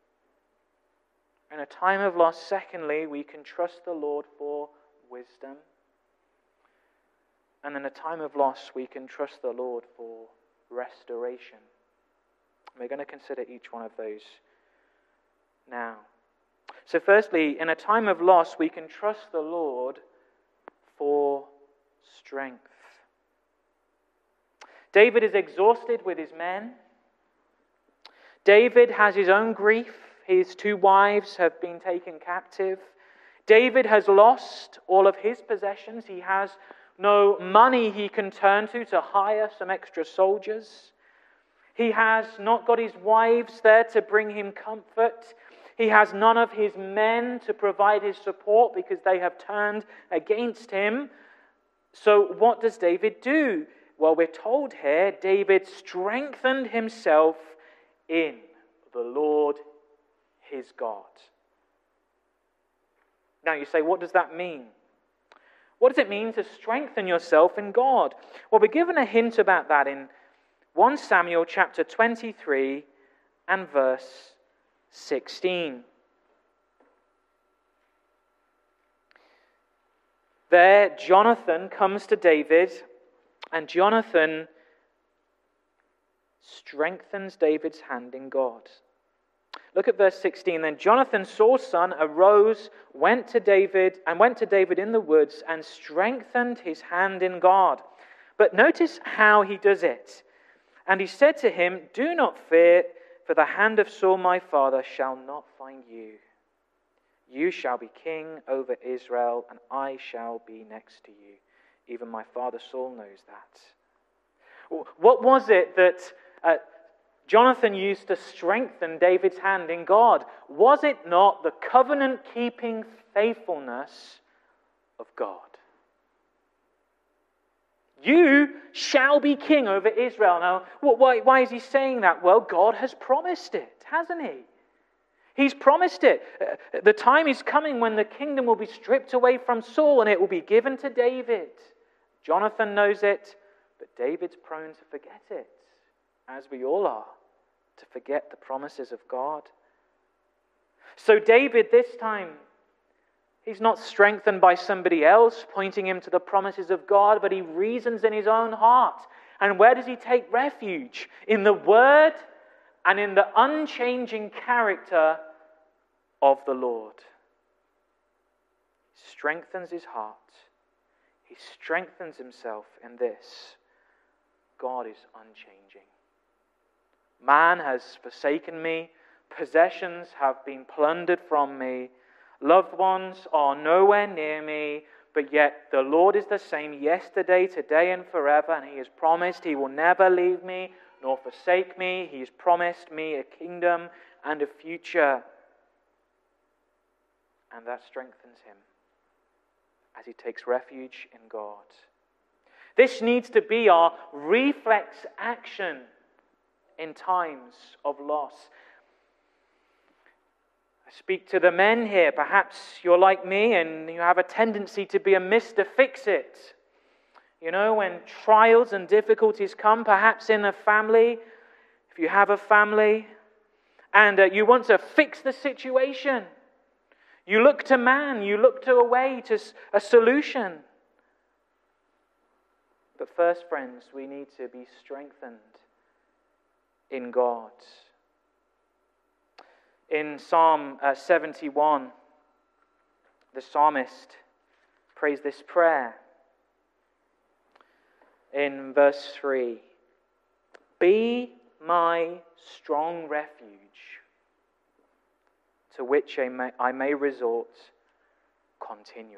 Speaker 2: In a time of loss, secondly, we can trust the Lord for wisdom. And in a time of loss, we can trust the Lord for restoration. We're going to consider each one of those now. So firstly, in a time of loss, we can trust the Lord for strength. David is exhausted with his men. David has his own grief. His two wives have been taken captive. David has lost all of his possessions. He has no money he can turn to to hire some extra soldiers. He has not got his wives there to bring him comfort. He has none of his men to provide his support because they have turned against him. So what does David do? Well, we're told here, David strengthened himself in the Lord his God. Now you say, what does that mean? What does it mean to strengthen yourself in God? Well, we're given a hint about that in First Samuel chapter twenty-three and verse sixteen. There, Jonathan comes to David, and Jonathan strengthens David's hand in God. Look at verse sixteen. Then Jonathan, Saul's son, arose, went to David, and went to David in the woods, and strengthened his hand in God. But notice how he does it. And he said to him, "Do not fear, For the hand of Saul my father shall not find you. You shall be king over Israel, and I shall be next to you. Even my father Saul knows that. What was it that uh, Jonathan used to strengthen David's hand in God? Was it not the covenant-keeping faithfulness of God? You shall be king over Israel. Now, why, why is he saying that? Well, God has promised it, hasn't he? He's promised it. The time is coming when the kingdom will be stripped away from Saul and it will be given to David. Jonathan knows it, but David's prone to forget it, as we all are, to forget the promises of God. So David this time, he's not strengthened by somebody else pointing him to the promises of God, but he reasons in his own heart. And where does he take refuge? In the Word and in the unchanging character of the Lord. He strengthens his heart. He strengthens himself in this: God is unchanging. Man has forsaken me. Possessions have been plundered from me. Loved ones are nowhere near me. But yet the Lord is the same yesterday, today, and forever. And He has promised He will never leave me nor forsake me. He has promised me a kingdom and a future. And that strengthens him as he takes refuge in God. This needs to be our reflex action in times of loss. I speak to the men here. Perhaps you're like me and you have a tendency to be a Mister Fix-It. You know, when trials and difficulties come, perhaps in a family, if you have a family, and uh, you want to fix the situation. You look to man, you look to a way, to a solution. But first, friends, we need to be strengthened in God. In Psalm uh, seventy-one, the psalmist prays this prayer. In verse three, "Be my strong refuge, to which I may, I may resort continually."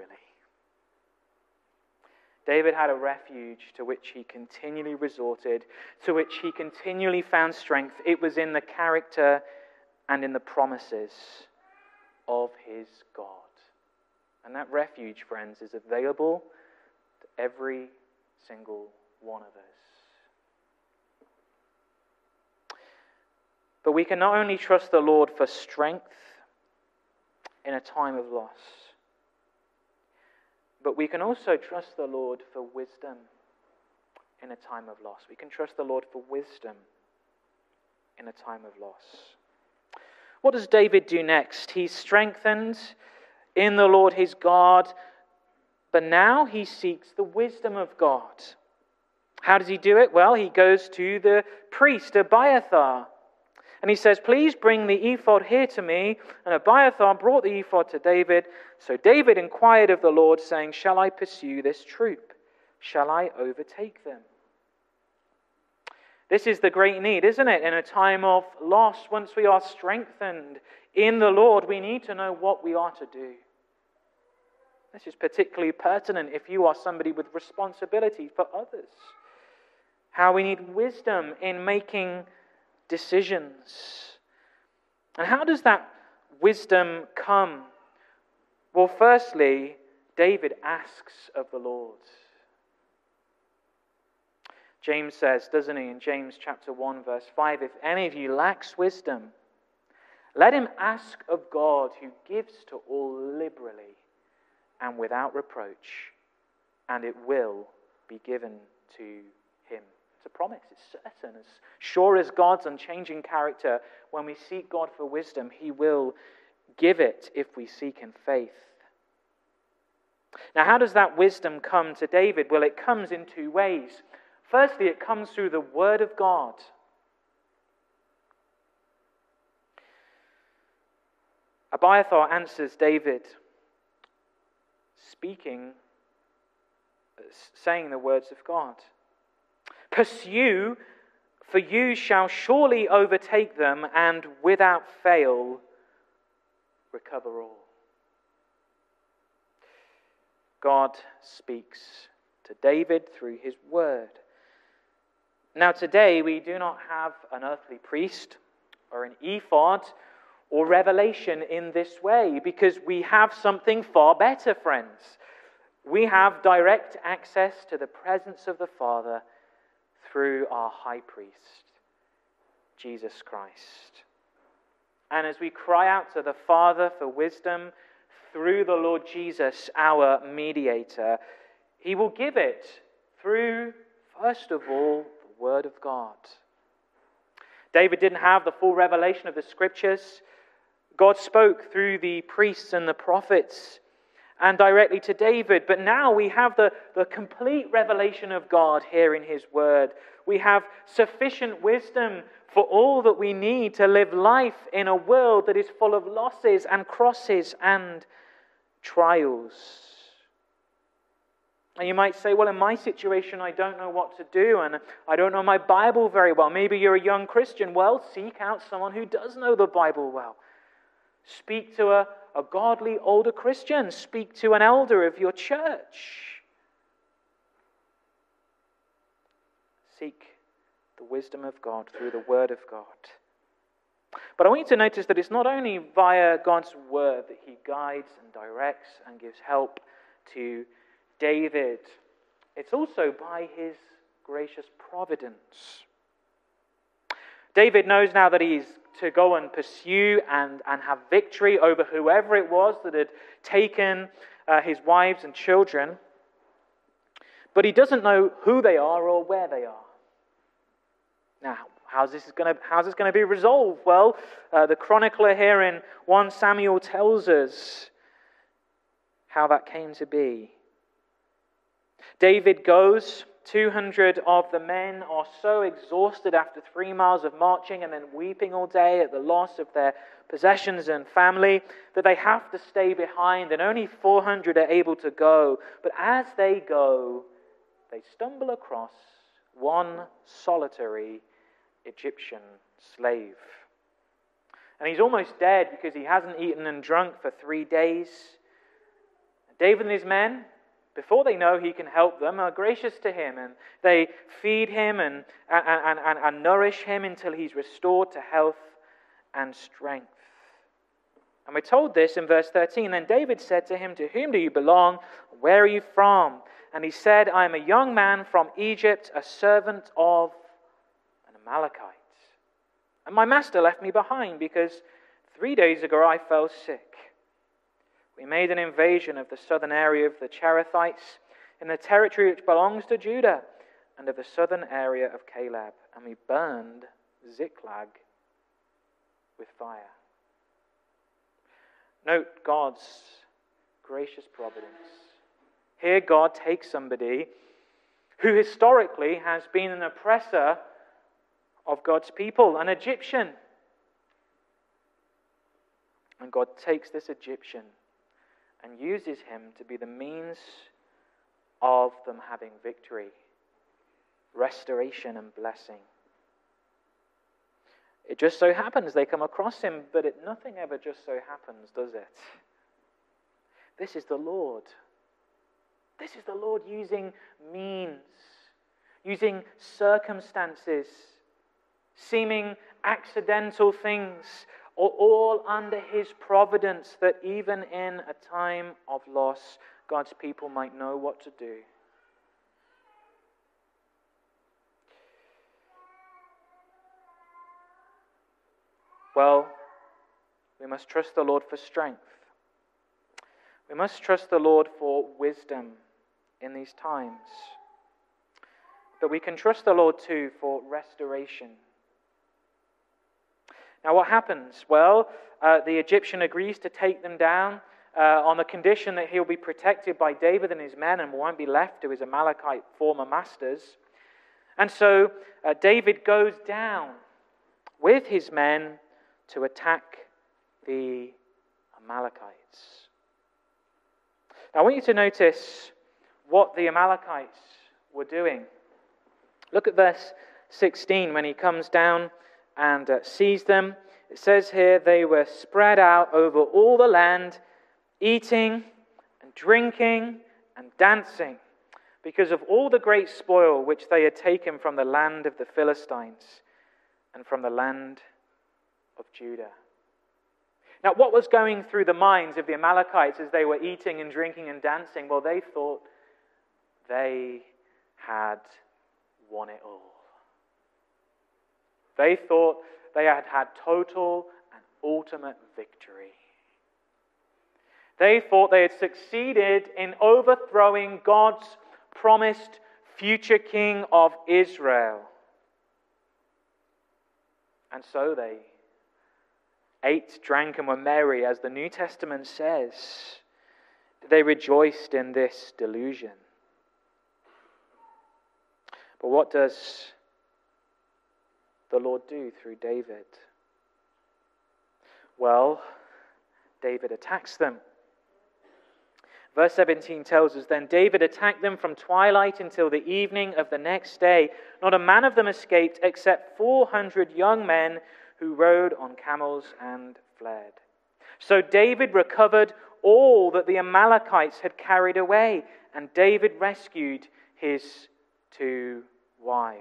Speaker 2: David had a refuge to which he continually resorted, to which he continually found strength. It was in the character and in the promises of his God. And that refuge, friends, is available to every single one of us. But we can not only trust the Lord for strength in a time of loss, but we can also trust the Lord for wisdom in a time of loss. We can trust the Lord for wisdom in a time of loss. What does David do next? He's strengthened in the Lord his God, but now he seeks the wisdom of God. How does he do it? Well, he goes to the priest, Abiathar, and he says, "Please bring the ephod here to me." And Abiathar brought the ephod to David. So David inquired of the Lord, saying, "Shall I pursue this troop? Shall I overtake them?" This is the great need, isn't it? In a time of loss, once we are strengthened in the Lord, we need to know what we are to do. This is particularly pertinent if you are somebody with responsibility for others. How we need wisdom in making decisions. And how does that wisdom come? Well, firstly, David asks of the Lord. James says, doesn't he, in James chapter one, verse five, "If any of you lacks wisdom, let him ask of God, who gives to all liberally and without reproach, and it will be given to him." It's a promise, it's certain. As sure as God's unchanging character, when we seek God for wisdom, He will give it if we seek in faith. Now, how does that wisdom come to David? Well, it comes in two ways. Firstly, it comes through the Word of God. Abiathar answers David, speaking, saying the words of God. "Pursue For you shall surely overtake them and without fail recover all. God speaks to David through his word. Now today we do not have an earthly priest or an ephod or revelation in this way, because we have something far better, friends. We have direct access to the presence of the Father through our high priest, Jesus Christ. And as we cry out to the Father for wisdom through the Lord Jesus, our mediator, he will give it through, first of all, the Word of God. David didn't have the full revelation of the Scriptures. God spoke through the priests and the prophets and directly to David. But now we have the, the complete revelation of God here in his word. We have sufficient wisdom for all that we need to live life in a world that is full of losses and crosses and trials. And you might say, well, in my situation, I don't know what to do, and I don't know my Bible very well. Maybe you're a young Christian. Well, seek out someone who does know the Bible well. Speak to a, a godly older Christian. Speak to an elder of your church. Seek the wisdom of God through the Word of God. But I want you to notice that it's not only via God's Word that he guides and directs and gives help to David. It's also by his gracious providence. David knows now that he's to go and pursue and, and have victory over whoever it was that had taken uh, his wives and children. But he doesn't know who they are or where they are. Now, how's this going to how's this going to be resolved? Well, uh, the chronicler here in First Samuel tells us how that came to be. David goes. two hundred of the men are so exhausted after three miles of marching and then weeping all day at the loss of their possessions and family that they have to stay behind, and only four hundred are able to go. But as they go, they stumble across one solitary Egyptian slave. And he's almost dead because he hasn't eaten and drunk for three days. David and his men, before they know he can help them, are gracious to him, and they feed him and, and, and, and nourish him until he's restored to health and strength. And we're told this in verse thirteen. Then David said to him, "To whom do you belong? Where are you from?" And he said, "I am a young man from Egypt, a servant of an Amalekite. And my master left me behind because three days ago I fell sick. We made an invasion of the southern area of the Cherethites in the territory which belongs to Judah and of the southern area of Caleb, and we burned Ziklag with fire." Note God's gracious providence. Here God takes somebody who historically has been an oppressor of God's people, an Egyptian. And God takes this Egyptian and uses him to be the means of them having victory, restoration and blessing. It just so happens they come across him, but it, nothing ever just so happens, does it? This is the Lord. This is the Lord using means, using circumstances, seeming accidental things, or all under his providence, that even in a time of loss, God's people might know what to do. Well, we must trust the Lord for strength. We must trust the Lord for wisdom in these times. But we can trust the Lord too for restoration. Now what happens? Well, uh, the Egyptian agrees to take them down uh, on the condition that he'll be protected by David and his men and won't be left to his Amalekite former masters. And so uh, David goes down with his men to attack the Amalekites. Now I want you to notice what the Amalekites were doing. Look at verse sixteen, when he comes down and uh, sees them, it says here, they were spread out over all the land, eating and drinking and dancing, because of all the great spoil which they had taken from the land of the Philistines and from the land of Judah. Now, what was going through the minds of the Amalekites as they were eating and drinking and dancing? Well, they thought they had won it all. They thought they had had total and ultimate victory. They thought they had succeeded in overthrowing God's promised future king of Israel. And so they ate, drank, and were merry, as the New Testament says. They rejoiced in this delusion. But what does the Lord do through David? Well, David attacks them. Verse seventeen tells us, then David attacked them from twilight until the evening of the next day. Not a man of them escaped except four hundred young men who rode on camels and fled. So David recovered all that the Amalekites had carried away, and David rescued his two wives.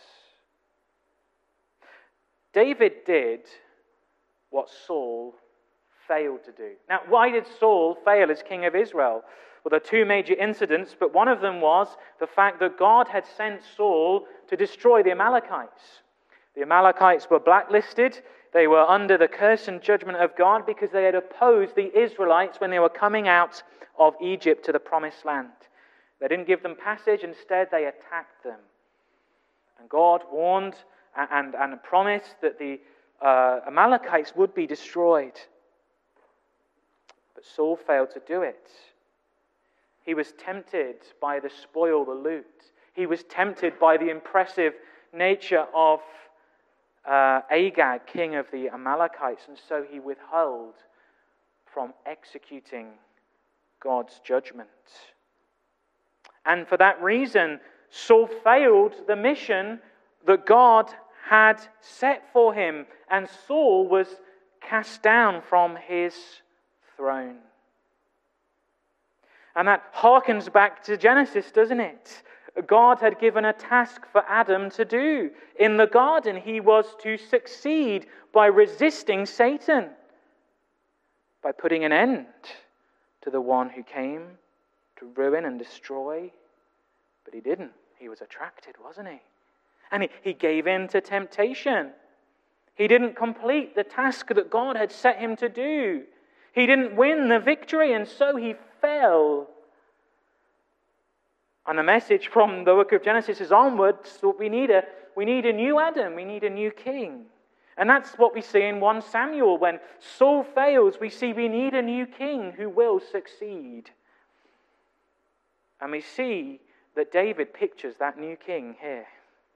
Speaker 2: David did what Saul failed to do. Now, why did Saul fail as king of Israel? Well, there are two major incidents, but one of them was the fact that God had sent Saul to destroy the Amalekites. The Amalekites were blacklisted. They were under the curse and judgment of God because they had opposed the Israelites when they were coming out of Egypt to the promised land. They didn't give them passage. Instead, they attacked them. And God warned and, and, and promised that the uh, Amalekites would be destroyed. But Saul failed to do it. He was tempted by the spoil, the loot. He was tempted by the impressive nature of uh, Agag, king of the Amalekites, and so he withheld from executing God's judgment. And for that reason, Saul failed the mission that God had set for him, and Saul was cast down from his throne. And that harkens back to Genesis, doesn't it? God had given a task for Adam to do. In the garden, he was to succeed by resisting Satan, by putting an end to the one who came to ruin and destroy. But he didn't. He was attracted, wasn't he? And he, he gave in to temptation. He didn't complete the task that God had set him to do. He didn't win the victory, and so he fell. And the message from the book of Genesis is onwards that we need a we need a new Adam, we need a new king. And that's what we see in First Samuel. When Saul fails, we see we need a new king who will succeed. And we see that David pictures that new king here.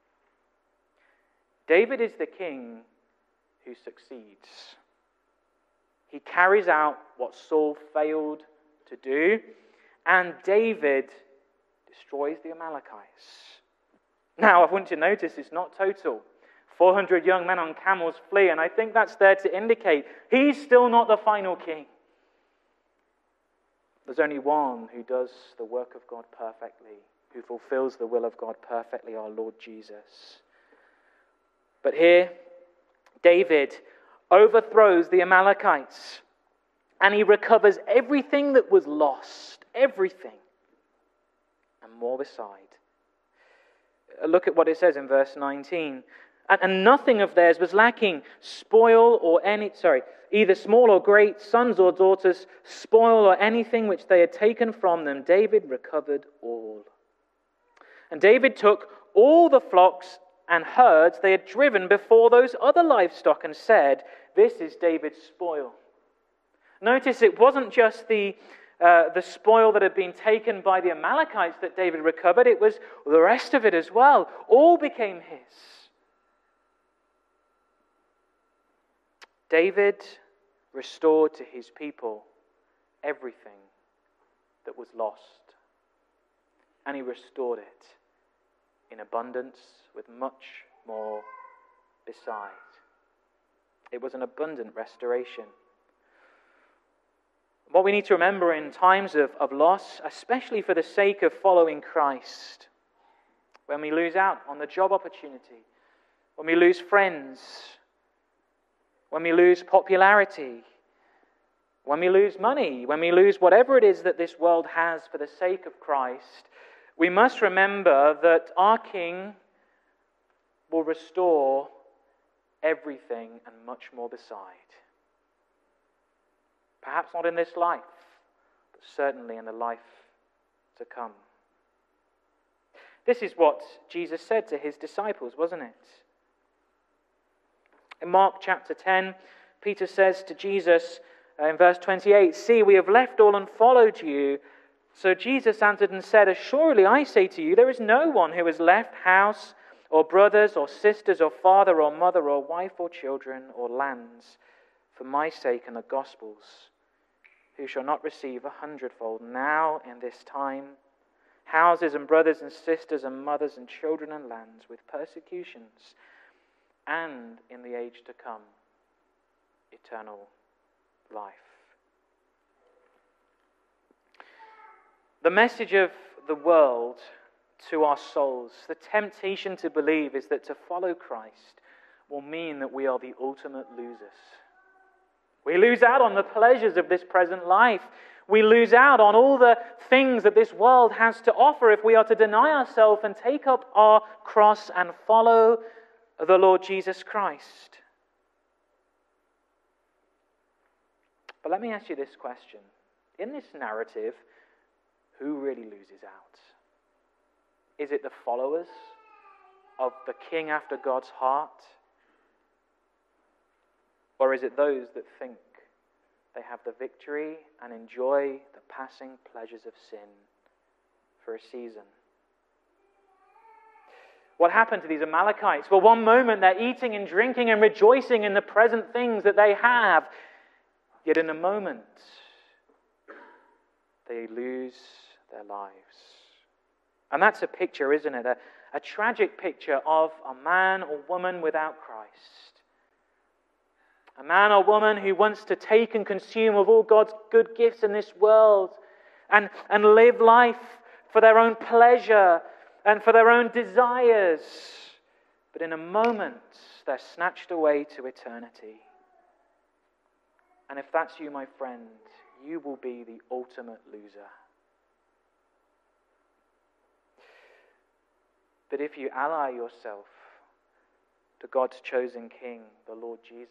Speaker 2: David is the king who succeeds. He carries out what Saul failed to do, and David destroys the Amalekites. Now, I want you to notice it's not total. four hundred young men on camels flee, and I think that's there to indicate he's still not the final king. There's only one who does the work of God perfectly, who fulfills the will of God perfectly, our Lord Jesus. But here, David overthrows the Amalekites, and he recovers everything that was lost, everything, and more beside. Look at what it says in verse nineteen. And, and nothing of theirs was lacking, spoil or any, sorry, either small or great, sons or daughters, spoil or anything which they had taken from them. David recovered all. And David took all the flocks and herds they had driven before those other livestock and said, "This is David's spoil." Notice it wasn't just the uh, the spoil that had been taken by the Amalekites that David recovered, it was the rest of it as well. All became his. David restored to his people everything that was lost. And he restored it in abundance with much more beside. It was an abundant restoration. What we need to remember in times of, of loss, especially for the sake of following Christ, when we lose out on the job opportunity, when we lose friends, when we lose popularity, when we lose money, when we lose whatever it is that this world has for the sake of Christ, we must remember that our King will restore everything and much more beside. Perhaps not in this life, but certainly in the life to come. This is what Jesus said to his disciples, wasn't it? In Mark chapter ten, Peter says to Jesus uh, in verse twenty-eight, "See, we have left all and followed you." So Jesus answered and said, "Assuredly I say to you, there is no one who has left house or brothers or sisters or father or mother or wife or children or lands for my sake and the gospel's, who shall not receive a hundredfold now in this time, houses and brothers and sisters and mothers and children and lands with persecutions, and in the age to come, eternal life." The message of the world to our souls, the temptation to believe, is that to follow Christ will mean that we are the ultimate losers. We lose out on the pleasures of this present life. We lose out on all the things that this world has to offer if we are to deny ourselves and take up our cross and follow the Lord Jesus Christ. But let me ask you this question. In this narrative, who really loses out? Is it the followers of the King after God's heart? Or is it those that think they have the victory and enjoy the passing pleasures of sin for a season? What happened to these Amalekites? Well, one moment they're eating and drinking and rejoicing in the present things that they have. Yet in a moment, they lose their lives. And that's a picture, isn't it? A, a tragic picture of a man or woman without Christ. A man or woman who wants to take and consume of all God's good gifts in this world and, and live life for their own pleasure and for their own desires. But in a moment, they're snatched away to eternity. And if that's you, my friend, you will be the ultimate loser. But if you ally yourself to God's chosen King, the Lord Jesus,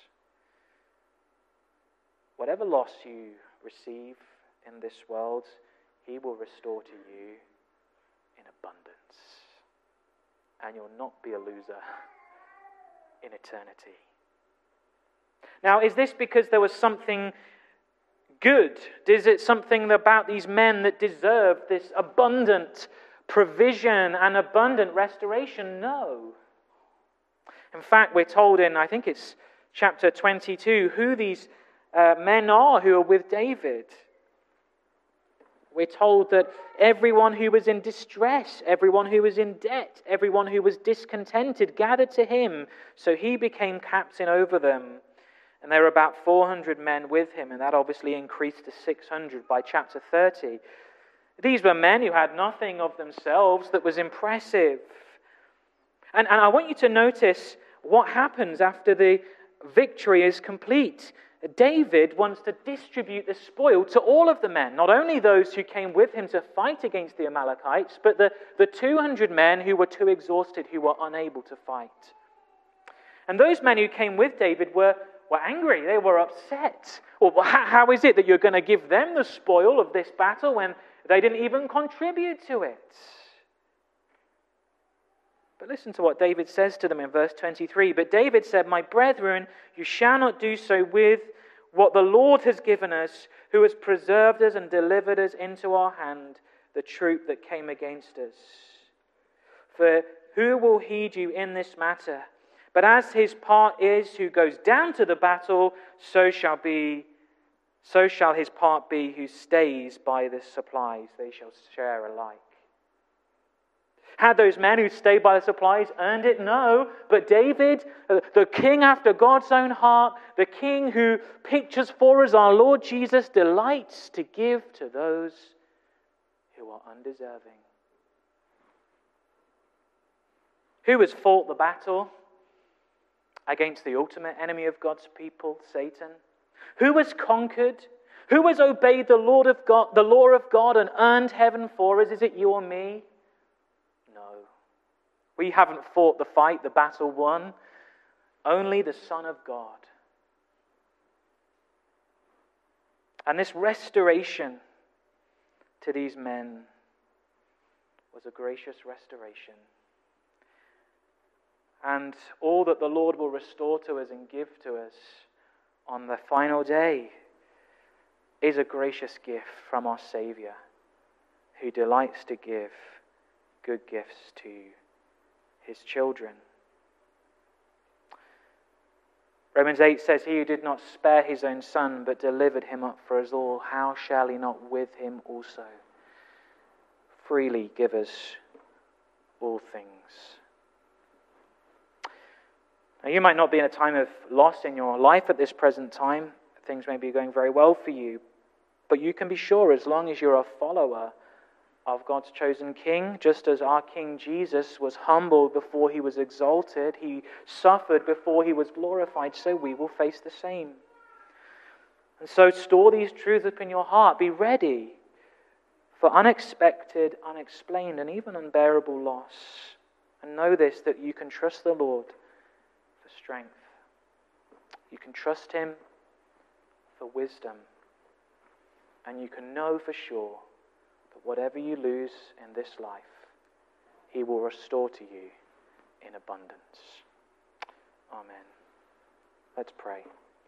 Speaker 2: whatever loss you receive in this world, He will restore to you in abundance. And you'll not be a loser in eternity. Now, is this because there was something good? Is it something about these men that deserved this abundant provision and abundant restoration? No. In fact, we're told in, I think it's chapter twenty-two, who these uh, men are who are with David. We're told that everyone who was in distress, everyone who was in debt, everyone who was discontented gathered to him, so he became captain over them. And there were about four hundred men with him, and that obviously increased to six hundred by chapter thirty. These were men who had nothing of themselves that was impressive. And, and I want you to notice what happens after the victory is complete. David wants to distribute the spoil to all of the men, not only those who came with him to fight against the Amalekites, but the, the two hundred men who were too exhausted, who were unable to fight. And those men who came with David were were angry. They were upset. Well, how is it that you're going to give them the spoil of this battle when they didn't even contribute to it? But listen to what David says to them in verse twenty-three. But David said, "My brethren, you shall not do so with what the Lord has given us, who has preserved us and delivered us into our hand, the troop that came against us. For who will heed you in this matter? But as his part is who goes down to the battle, so shall be, so shall his part be who stays by the supplies. They shall share alike." Had those men who stayed by the supplies earned it? No. But David, the king after God's own heart, the king who pictures for us our Lord Jesus, delights to give to those who are undeserving. Who has fought the battle against the ultimate enemy of God's people, Satan? Who has conquered? Who has obeyed the Lord of God, the law of God, and earned heaven for us? Is it you or me? No. We haven't fought the fight, the battle won. Only the Son of God. And this restoration to these men was a gracious restoration. And all that the Lord will restore to us and give to us on the final day is a gracious gift from our Savior, who delights to give good gifts to his children. Romans eight says, "He who did not spare his own Son, but delivered him up for us all, how shall he not with him also freely give us all things?" Now, you might not be in a time of loss in your life at this present time. Things may be going very well for you. But you can be sure, as long as you're a follower of God's chosen King, just as our King Jesus was humbled before he was exalted, he suffered before he was glorified, so we will face the same. And so store these truths up in your heart. Be ready for unexpected, unexplained, and even unbearable loss. And know this, that you can trust the Lord for strength. You can trust him for wisdom. And you can know for sure that whatever you lose in this life, he will restore to you in abundance. Amen. Let's pray.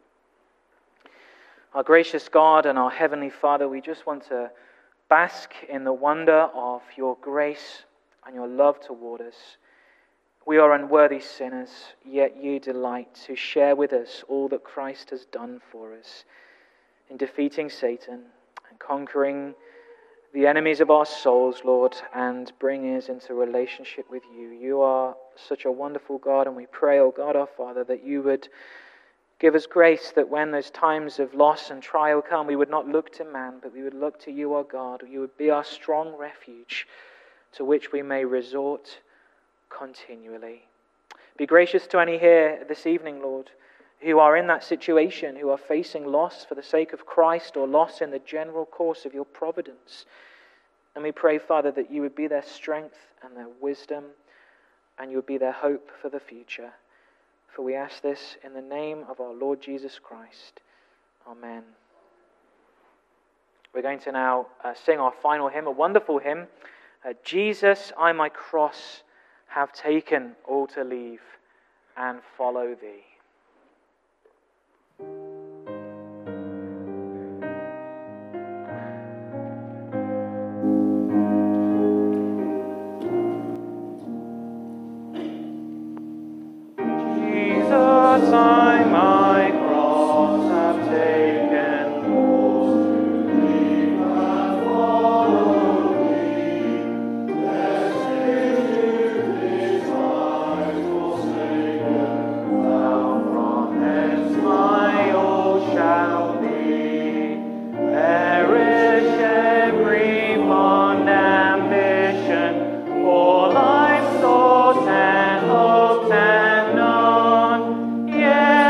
Speaker 2: Our gracious God and our Heavenly Father, we just want to bask in the wonder of your grace and your love toward us. We are unworthy sinners, yet you delight to share with us all that Christ has done for us in defeating Satan and conquering the enemies of our souls, Lord, and bringing us into relationship with you. You are such a wonderful God, and we pray, oh God, our Father, that you would give us grace, that when those times of loss and trial come, we would not look to man, but we would look to you, our God. You would be our strong refuge to which we may resort continually. Be gracious to any here this evening, Lord, who are in that situation, who are facing loss for the sake of Christ or loss in the general course of your providence. And we pray, Father, that you would be their strength and their wisdom, and you would be their hope for the future. For we ask this in the name of our Lord Jesus Christ. Amen. We're going to now uh, sing our final hymn, a wonderful hymn. Uh, Jesus, I my cross have taken, all to leave and follow thee. Jesus, I my cross have taken, all to leave and follow thee. Destitute this life forsaken, thou from hence my all shall be. Perish every fond ambition, all life's thoughts and hopes and none. Yeah.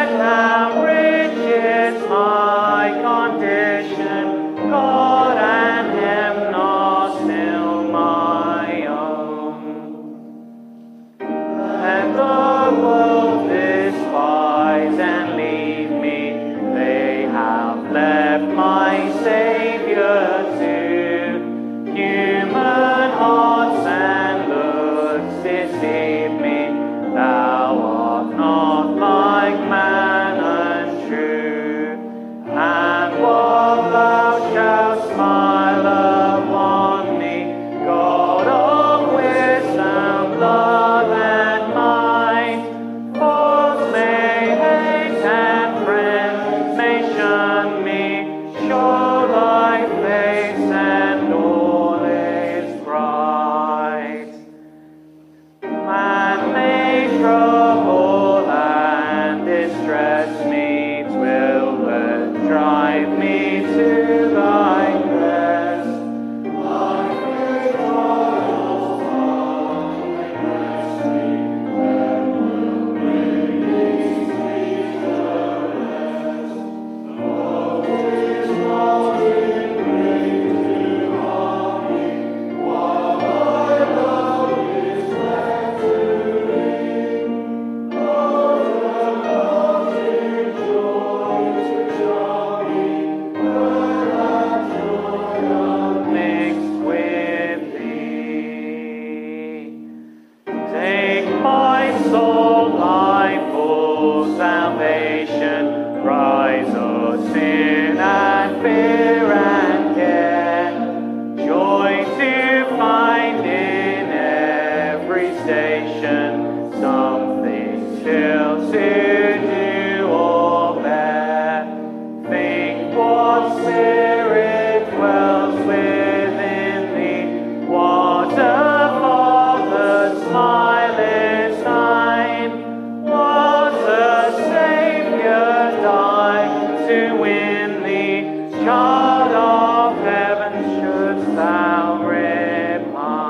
Speaker 2: to do or bear. Think what spirit dwells within thee, what a Father's smile is thine, what a Saviour died to win thee, child of heaven shouldst thou repine.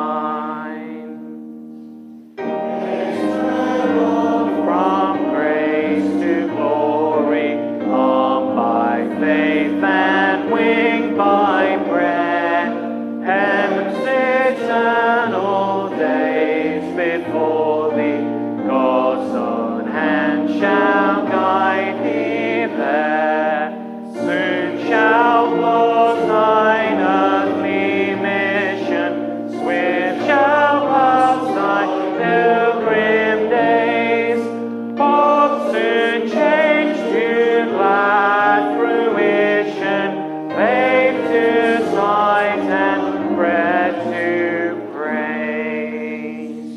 Speaker 2: From grace to glory, armed by faith and winged by prayer, heaven's eternal days before thee, God's own hand shall guide thee there. Soon shall close thine earthly mission, swift shall pass thy pilgrim days, hope soon change to glad fruition, faith to sight and bread to praise.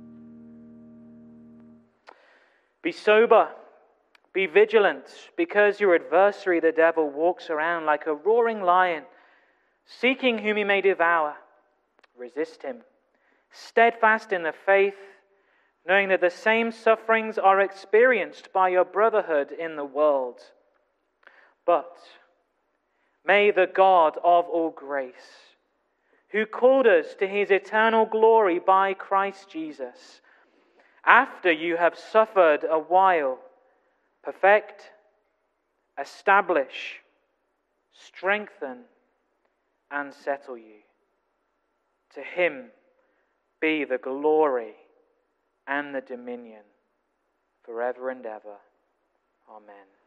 Speaker 2: Be sober, be vigilant, because your adversary the devil walks around like a roaring lion, seeking whom he may devour. Resist him, steadfast in the faith, knowing that the same sufferings are experienced by your brotherhood in the world. But may the God of all grace, who called us to his eternal glory by Christ Jesus, after you have suffered a while, perfect, establish, strengthen, and settle you. To him be the glory and the dominion forever and ever. Amen.